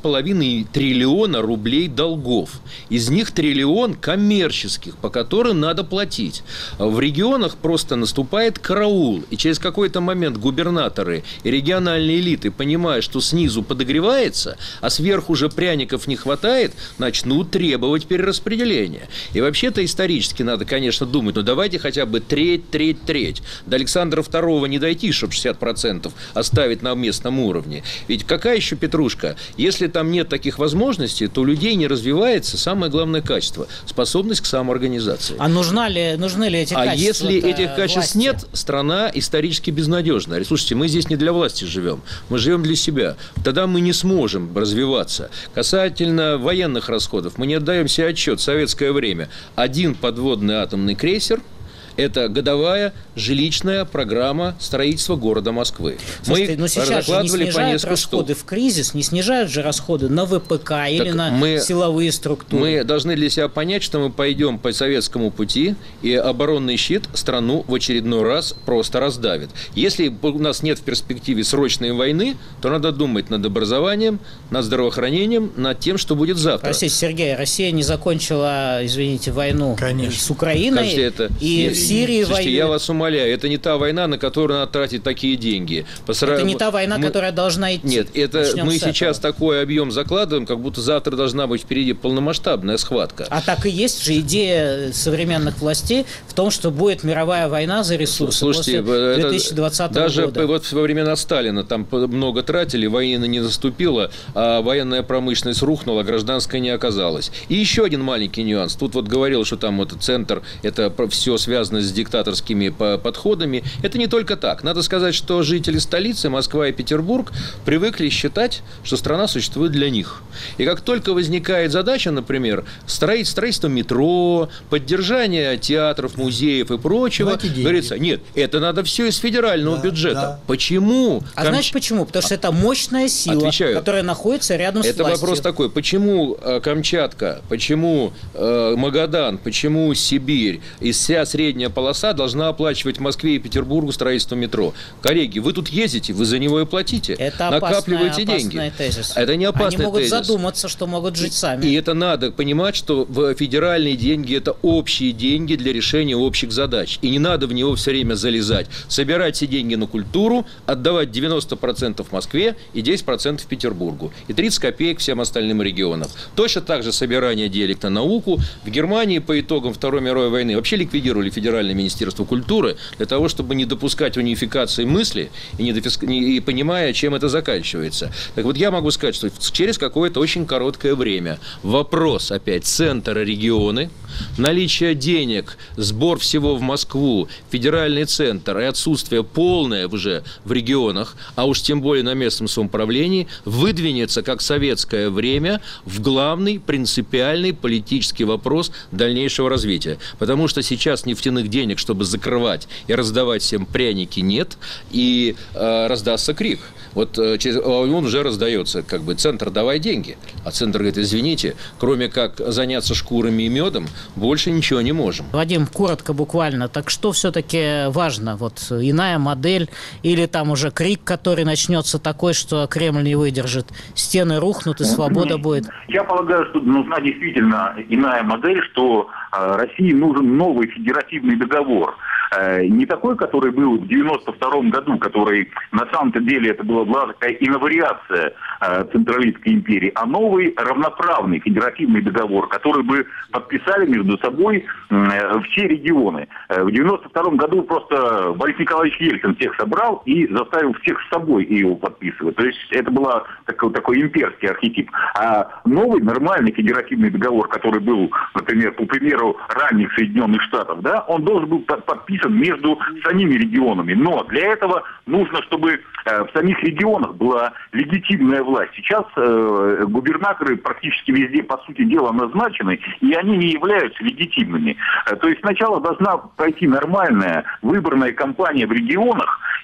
половиной триллиона рублей долгов. Из них триллион коммерческих, по которым надо платить. В регионах просто наступает караул. И через какой-то момент губернаторы и региональные элиты, понимая, что снизу подогревается, а сверху уже пряников не хватает, начнут требовать перераспределения. И вообще-то исторически надо, конечно, думать, ну давайте хотя бы треть, треть, треть. До Александра второго не дойти, чтобы шестьдесят процентов оставить на местном уровне. Ведь какая еще петрушка? Если там нет таких возможностей, то у людей не развивается самое главное качество – способность к самоорганизации. А нужна ли, нужны ли эти а качества? А если этих качеств власти? нет, страна исторически безнадежна. Слушайте, мы здесь не для власти живем, мы живем для себя. Тогда мы не сможем развиваться. Касательно военных расходов, мы не отдаем себе отчет в советское время. Один подводный атомный крейсер – это годовая жилищная программа строительства города Москвы. Слушайте, мы но сейчас же не снижают расходы штук. в кризис, не снижают же расходы на ВПК так или на мы, силовые структуры. Мы должны для себя понять, что мы пойдем по советскому пути, и оборонный щит страну в очередной раз просто раздавит. Если у нас нет в перспективе срочной войны, то надо думать над образованием, над здравоохранением, над тем, что будет завтра. Простите, Сергей, Россия не закончила, извините, войну Конечно. с Украиной. Скажите, это... И в Сирии Слушайте, воюет. я вас умоляю, это не та война, на которую надо тратить такие деньги. Посра... Это не та война, мы... которая должна идти. Нет, это Начнем мы с сейчас этого. такой объем закладываем, как будто завтра должна быть впереди полномасштабная схватка. А так и есть же идея современных властей в том, что будет мировая война за ресурсы. Слушайте, после две тысячи двадцатого даже года. Вот во времена Сталина там много тратили, война не наступила, а военная промышленность рухнула, гражданская не оказалась. И еще один маленький нюанс. Тут вот говорил, что там вот центр, это все связано с диктаторскими подходами. Это не только так. Надо сказать, что жители столицы, Москва и Петербург, привыкли считать, что страна существует для них. И как только возникает задача, например, строительство метро, поддержание театров, музеев и прочего, говорится, нет, это надо все из федерального да, бюджета. Да. Почему? А Камч... знаешь почему? Потому что это мощная сила, Отвечаю. которая находится рядом это с властью. Это вопрос такой, почему Камчатка, почему э, Магадан, почему Сибирь и вся средняя полоса должна оплачивать в Москве и Петербургу строительство метро? Коллеги, вы тут ездите, вы за него и платите. Это накапливаете опасная, деньги. опасная тезис. Это не опасный тезис. Они могут тезис. задуматься, что могут жить сами. И это надо понимать, что в федеральные деньги это общие деньги для решения общих задач. И не надо в него все время залезать. Собирать все деньги на культуру, отдавать девяносто процентов Москве и десять процентов Петербургу. И тридцать копеек всем остальным регионам. Точно так же собирание денег на науку. В Германии по итогам Второй мировой войны вообще ликвидировали Федеральное министерство культуры для того, чтобы не допускать унификации мысли и, не дофис... и понимая, чем это заканчивается. Так вот, я могу сказать, что через какое-то очень короткое время вопрос опять центра регионы, наличие денег, сбор всего в Москву, федеральный центр и отсутствие полное уже в регионах, а уж тем более на местном самоуправлении, выдвинется, как в советское время, в главный принципиальный политический вопрос дальнейшего развития. Потому что сейчас нефтяных денег, чтобы закрывать и раздавать всем пряники, нет, и э, раздастся крик. Вот э, через, он уже раздается, как бы, центр, давай деньги. А центр говорит, извините, кроме как заняться шкурами и медом, больше ничего не можем. Вадим, коротко буквально, так что все-таки важно? Вот иная модель или там уже крик, который начнется такой, что Кремль не выдержит, стены рухнут и свобода будет? Я полагаю, что нужна действительно иная модель, что э, России нужен новый федеративный договор. Не такой, который был в девяносто втором году, который на самом-то деле это была такая инновариация э, Централистской империи, а новый равноправный федеративный договор, который бы подписали между собой э, все регионы. Э, в девяносто втором году просто Борис Николаевич Ельцин всех собрал и заставил всех с собой его подписывать. То есть это был такой, такой имперский архетип. А новый нормальный федеративный договор, который был, например, по примеру ранних Соединенных Штатов, да, он должен был подписан между самими регионами. Но для этого нужно, чтобы э, в самих регионах была легитимная власть. Сейчас э, губернаторы практически везде, по сути дела, назначены, и они не являются легитимными. Э, то есть сначала должна пройти нормальная выборная кампания в регионах,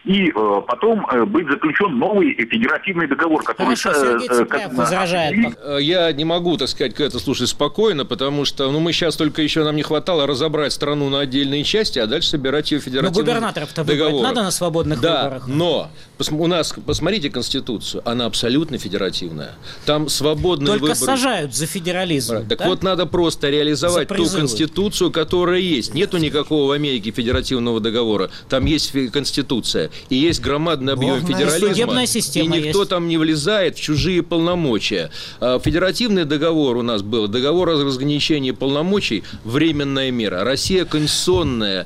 и э, потом э, быть заключен новый федеративный договор, который... Хорошо, Сергей Цепляев возражает. Я не могу, так сказать, это слушать спокойно, потому что ну, мы сейчас только еще нам не хватало разобрать страну на отдельные части, а дальше собирать ее федеративным договором. Но губернаторов-то выбрать надо на свободных да, выборах. Но у нас, посмотрите Конституцию, она абсолютно федеративная. Там свободные Только выборы. Только сажают за федерализм. Так да? вот, надо просто реализовать ту Конституцию, которая есть. Нету никакого в Америке федеративного договора. Там есть Конституция. И есть громадный объем федерализма. Судебная система и никто есть. там не влезает в чужие полномочия. Федеративный договор у нас был. Договор о разграничении полномочий. Временная мера. Россия конституционная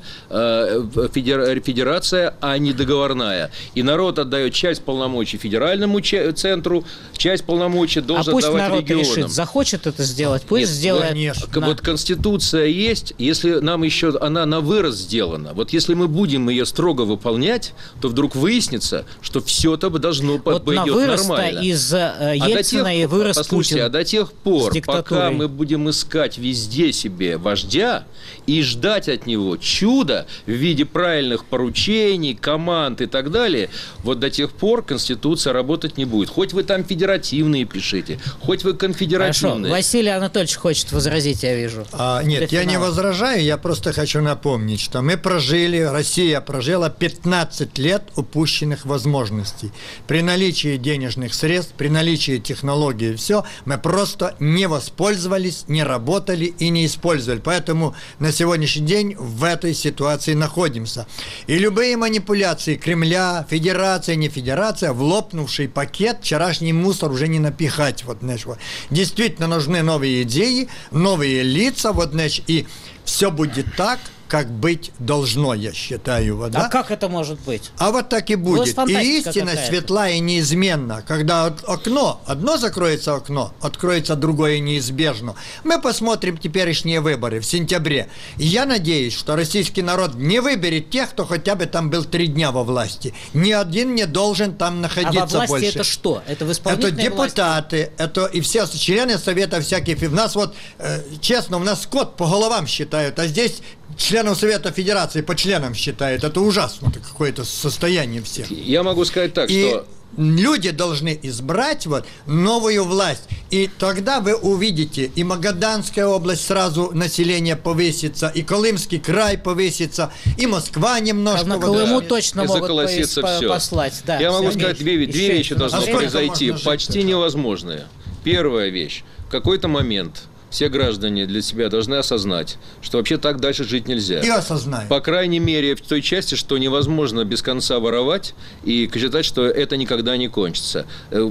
федерация, а не договорная. И народ отдает часть полномочий федеральному центру, часть полномочий должен а пусть отдавать народ регионам. решит, захочет это сделать, пусть Нет, сделает. Конечно. Вот Конституция есть, если нам еще она на вырос сделана. Вот если мы будем ее строго выполнять, то вдруг выяснится, что все это должно вот пойдет на нормально. Из э, Ельцина а и вырос послушайте, Путин а до тех пор, пока мы будем искать везде себе вождя и ждать от него чуда в виде правильных поручений, команд и так далее, вот до тех пор Конституция работать не будет. Хоть вы там федеративные пишите, хоть вы конфедеративные. Хорошо. Василий Анатольевич хочет возразить, я вижу. А, нет, я не возражаю, я просто хочу напомнить, что мы прожили, Россия прожила пятнадцать лет упущенных возможностей. При наличии денежных средств, при наличии технологий и все, мы просто не воспользовались, не работали и не использовали. Поэтому на сегодняшний день в этой ситуации находимся. И любые манипуляции Кремля, федерация, не федерация, в лопнувший пакет вчерашний мусор уже не напихать. Вот, знаешь, вот. Действительно нужны новые идеи, новые лица, вот, значит, и все будет так, как быть должно, я считаю. Вот, да? А как это может быть? А вот так и будет. Вот и истина какая-то. светла и неизменна. Когда окно, одно закроется окно, откроется другое неизбежно. Мы посмотрим теперешние выборы в сентябре. И я надеюсь, что российский народ не выберет тех, кто хотя бы там был три дня во власти. Ни один не должен там находиться больше. А во власти больше. Это что? Это в исполнительной Это депутаты, власти? Это и все члены совета всяких. У нас вот, э, честно, у нас скот по головам считают, а здесь членов Совета Федерации по членам считают. Это ужасно, это какое-то состояние всех. Я могу сказать так, и что... люди должны избрать вот новую власть. И тогда вы увидите, и Магаданская область сразу население повысится, и Колымский край повысится, и Москва немножко... На Колыму вот, точно могут по- послать. Да, Я могу все. сказать, две, две вещи должны а произойти, почти невозможные. Первая вещь. В какой-то момент... Все граждане для себя должны осознать, что вообще так дальше жить нельзя. И осознать. По крайней мере, в той части, что невозможно без конца воровать и считать, что это никогда не кончится.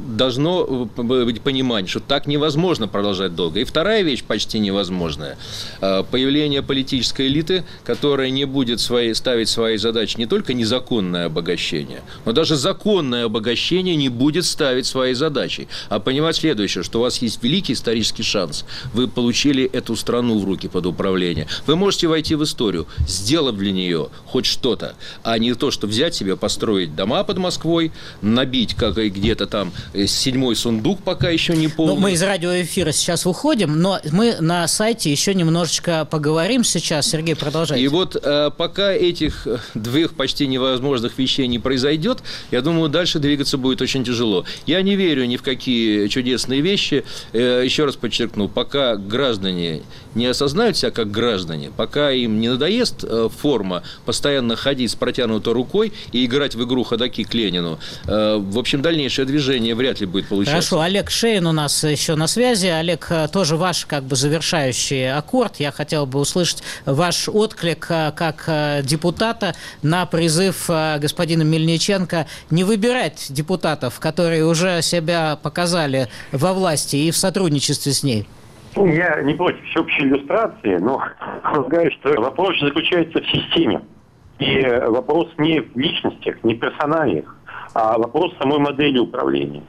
Должно быть понимание, что так невозможно продолжать долго. И вторая вещь почти невозможная. Появление политической элиты, которая не будет свои, ставить своей задачей не только незаконное обогащение, но даже законное обогащение не будет ставить своей задачей. А понимать следующее, что у вас есть великий исторический шанс. Вы получили эту страну в руки под управление. Вы можете войти в историю, сделав для нее хоть что-то, а не то, что взять себе, построить дома под Москвой, набить как и где-то там седьмой сундук, пока еще не полный. Ну, мы из радиоэфира сейчас уходим, но мы на сайте еще немножечко поговорим сейчас. Сергей, продолжайте. И вот э, пока этих двух почти невозможных вещей не произойдет, я думаю, дальше двигаться будет очень тяжело. Я не верю ни в какие чудесные вещи. Э, еще раз подчеркну, пока граждане не осознают себя как граждане, пока им не надоест э, форма постоянно ходить с протянутой рукой и играть в игру ходаки к Ленину, э, в общем, дальнейшее движение вряд ли будет получаться. Хорошо, Олег Шейн у нас еще на связи. Олег, тоже ваш как бы завершающий аккорд. Я хотел бы услышать ваш отклик как депутата на призыв господина Мельниченко не выбирать депутатов, которые уже себя показали во власти и в сотрудничестве с ней. Я не против всеобщей иллюстрации, но полагаю, что вопрос заключается в системе. И вопрос не в личностях, не в персоналиях, а вопрос самой модели управления.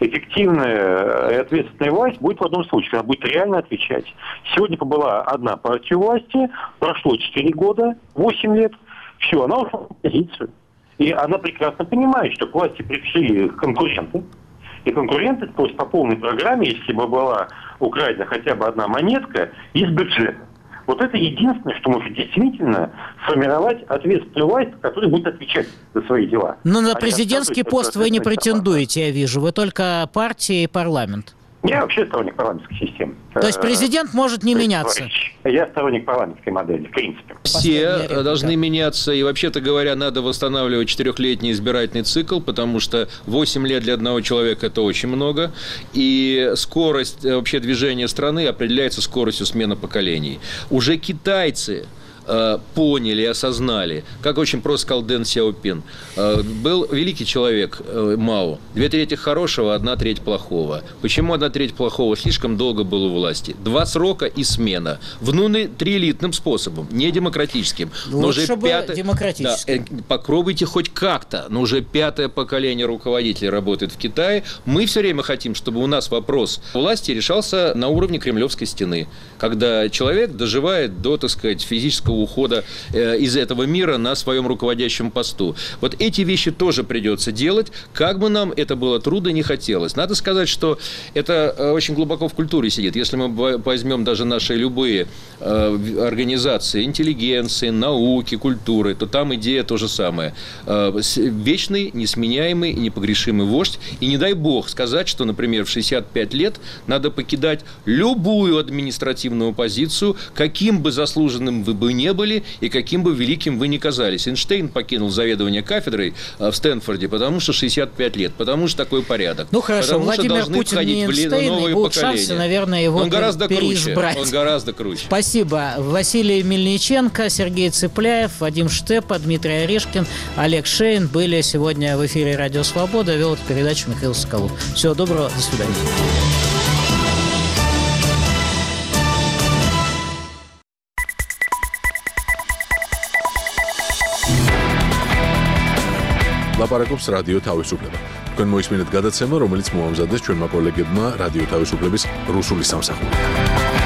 Эффективная и ответственная власть будет в одном случае, она будет реально отвечать. Сегодня побыла одна партия власти, прошло четыре года, восемь лет, все, она ушла в оппозицию. И она прекрасно понимает, что к власти пришли конкуренты. И конкуренты, то есть по полной программе, если бы была украдена хотя бы одна монетка, из бюджета. Вот это единственное, что может действительно сформировать ответственную власть, которая будет отвечать за свои дела. Но на Они президентский пост вы не претендуете, я вижу. Вы только партия и парламент. Я вообще сторонник парламентской системы. То есть президент может не меняться? Я сторонник парламентской модели, в принципе. Все должны меняться, и, вообще-то говоря, надо восстанавливать четырехлетний избирательный цикл, потому что восемь лет для одного человека – это очень много, и скорость вообще движения страны определяется скоростью смены поколений. Уже китайцы поняли, осознали, как очень просто сказал Дэн Сяопин. Был великий человек Мао. Две трети хорошего, одна треть плохого. Почему одна треть плохого? Слишком долго был у власти. Два срока и смена. Внутриэлитным способом, не демократическим. Но лучше уже бы пятое... демократическим. Да, попробуйте хоть как-то. Но уже пятое поколение руководителей работает в Китае. Мы все время хотим, чтобы у нас вопрос власти решался на уровне Кремлевской стены. Когда человек доживает до, так сказать, физического ухода э, из этого мира на своем руководящем посту. Вот эти вещи тоже придется делать, как бы нам это было трудно не хотелось. Надо сказать, что это э, очень глубоко в культуре сидит. Если мы возьмем даже наши любые э, организации, интеллигенции, науки, культуры, то там идея то же самое. Э, вечный, несменяемый и непогрешимый вождь. И не дай бог сказать, что, например, в шестьдесят пять лет надо покидать любую административную позицию, каким бы заслуженным вы бы не были и каким бы великим вы ни казались. Эйнштейн покинул заведование кафедрой в Стэнфорде, потому что шестьдесят пять лет, потому что такой порядок. Ну хорошо, потому Владимир Путин не Эйнштейн, и будут шансы, наверное, его Он гораздо переизбрать. круче. Он гораздо круче. Спасибо. Василий Мельниченко, Сергей Цыпляев, Вадим Штепа, Дмитрий Орешкин, Олег Шейн были сегодня в эфире «Радио Свобода». Вел эту передачу Михаил Соколов. Всего доброго, до свидания. ლაპარაკობს რადიო თავისუფლება. თქვენ მოისმინეთ გადაცემა, რომელიც მოამზადეს ჩვენმა კოლეგებმა რადიო თავისუფლების რუსული სამსახური.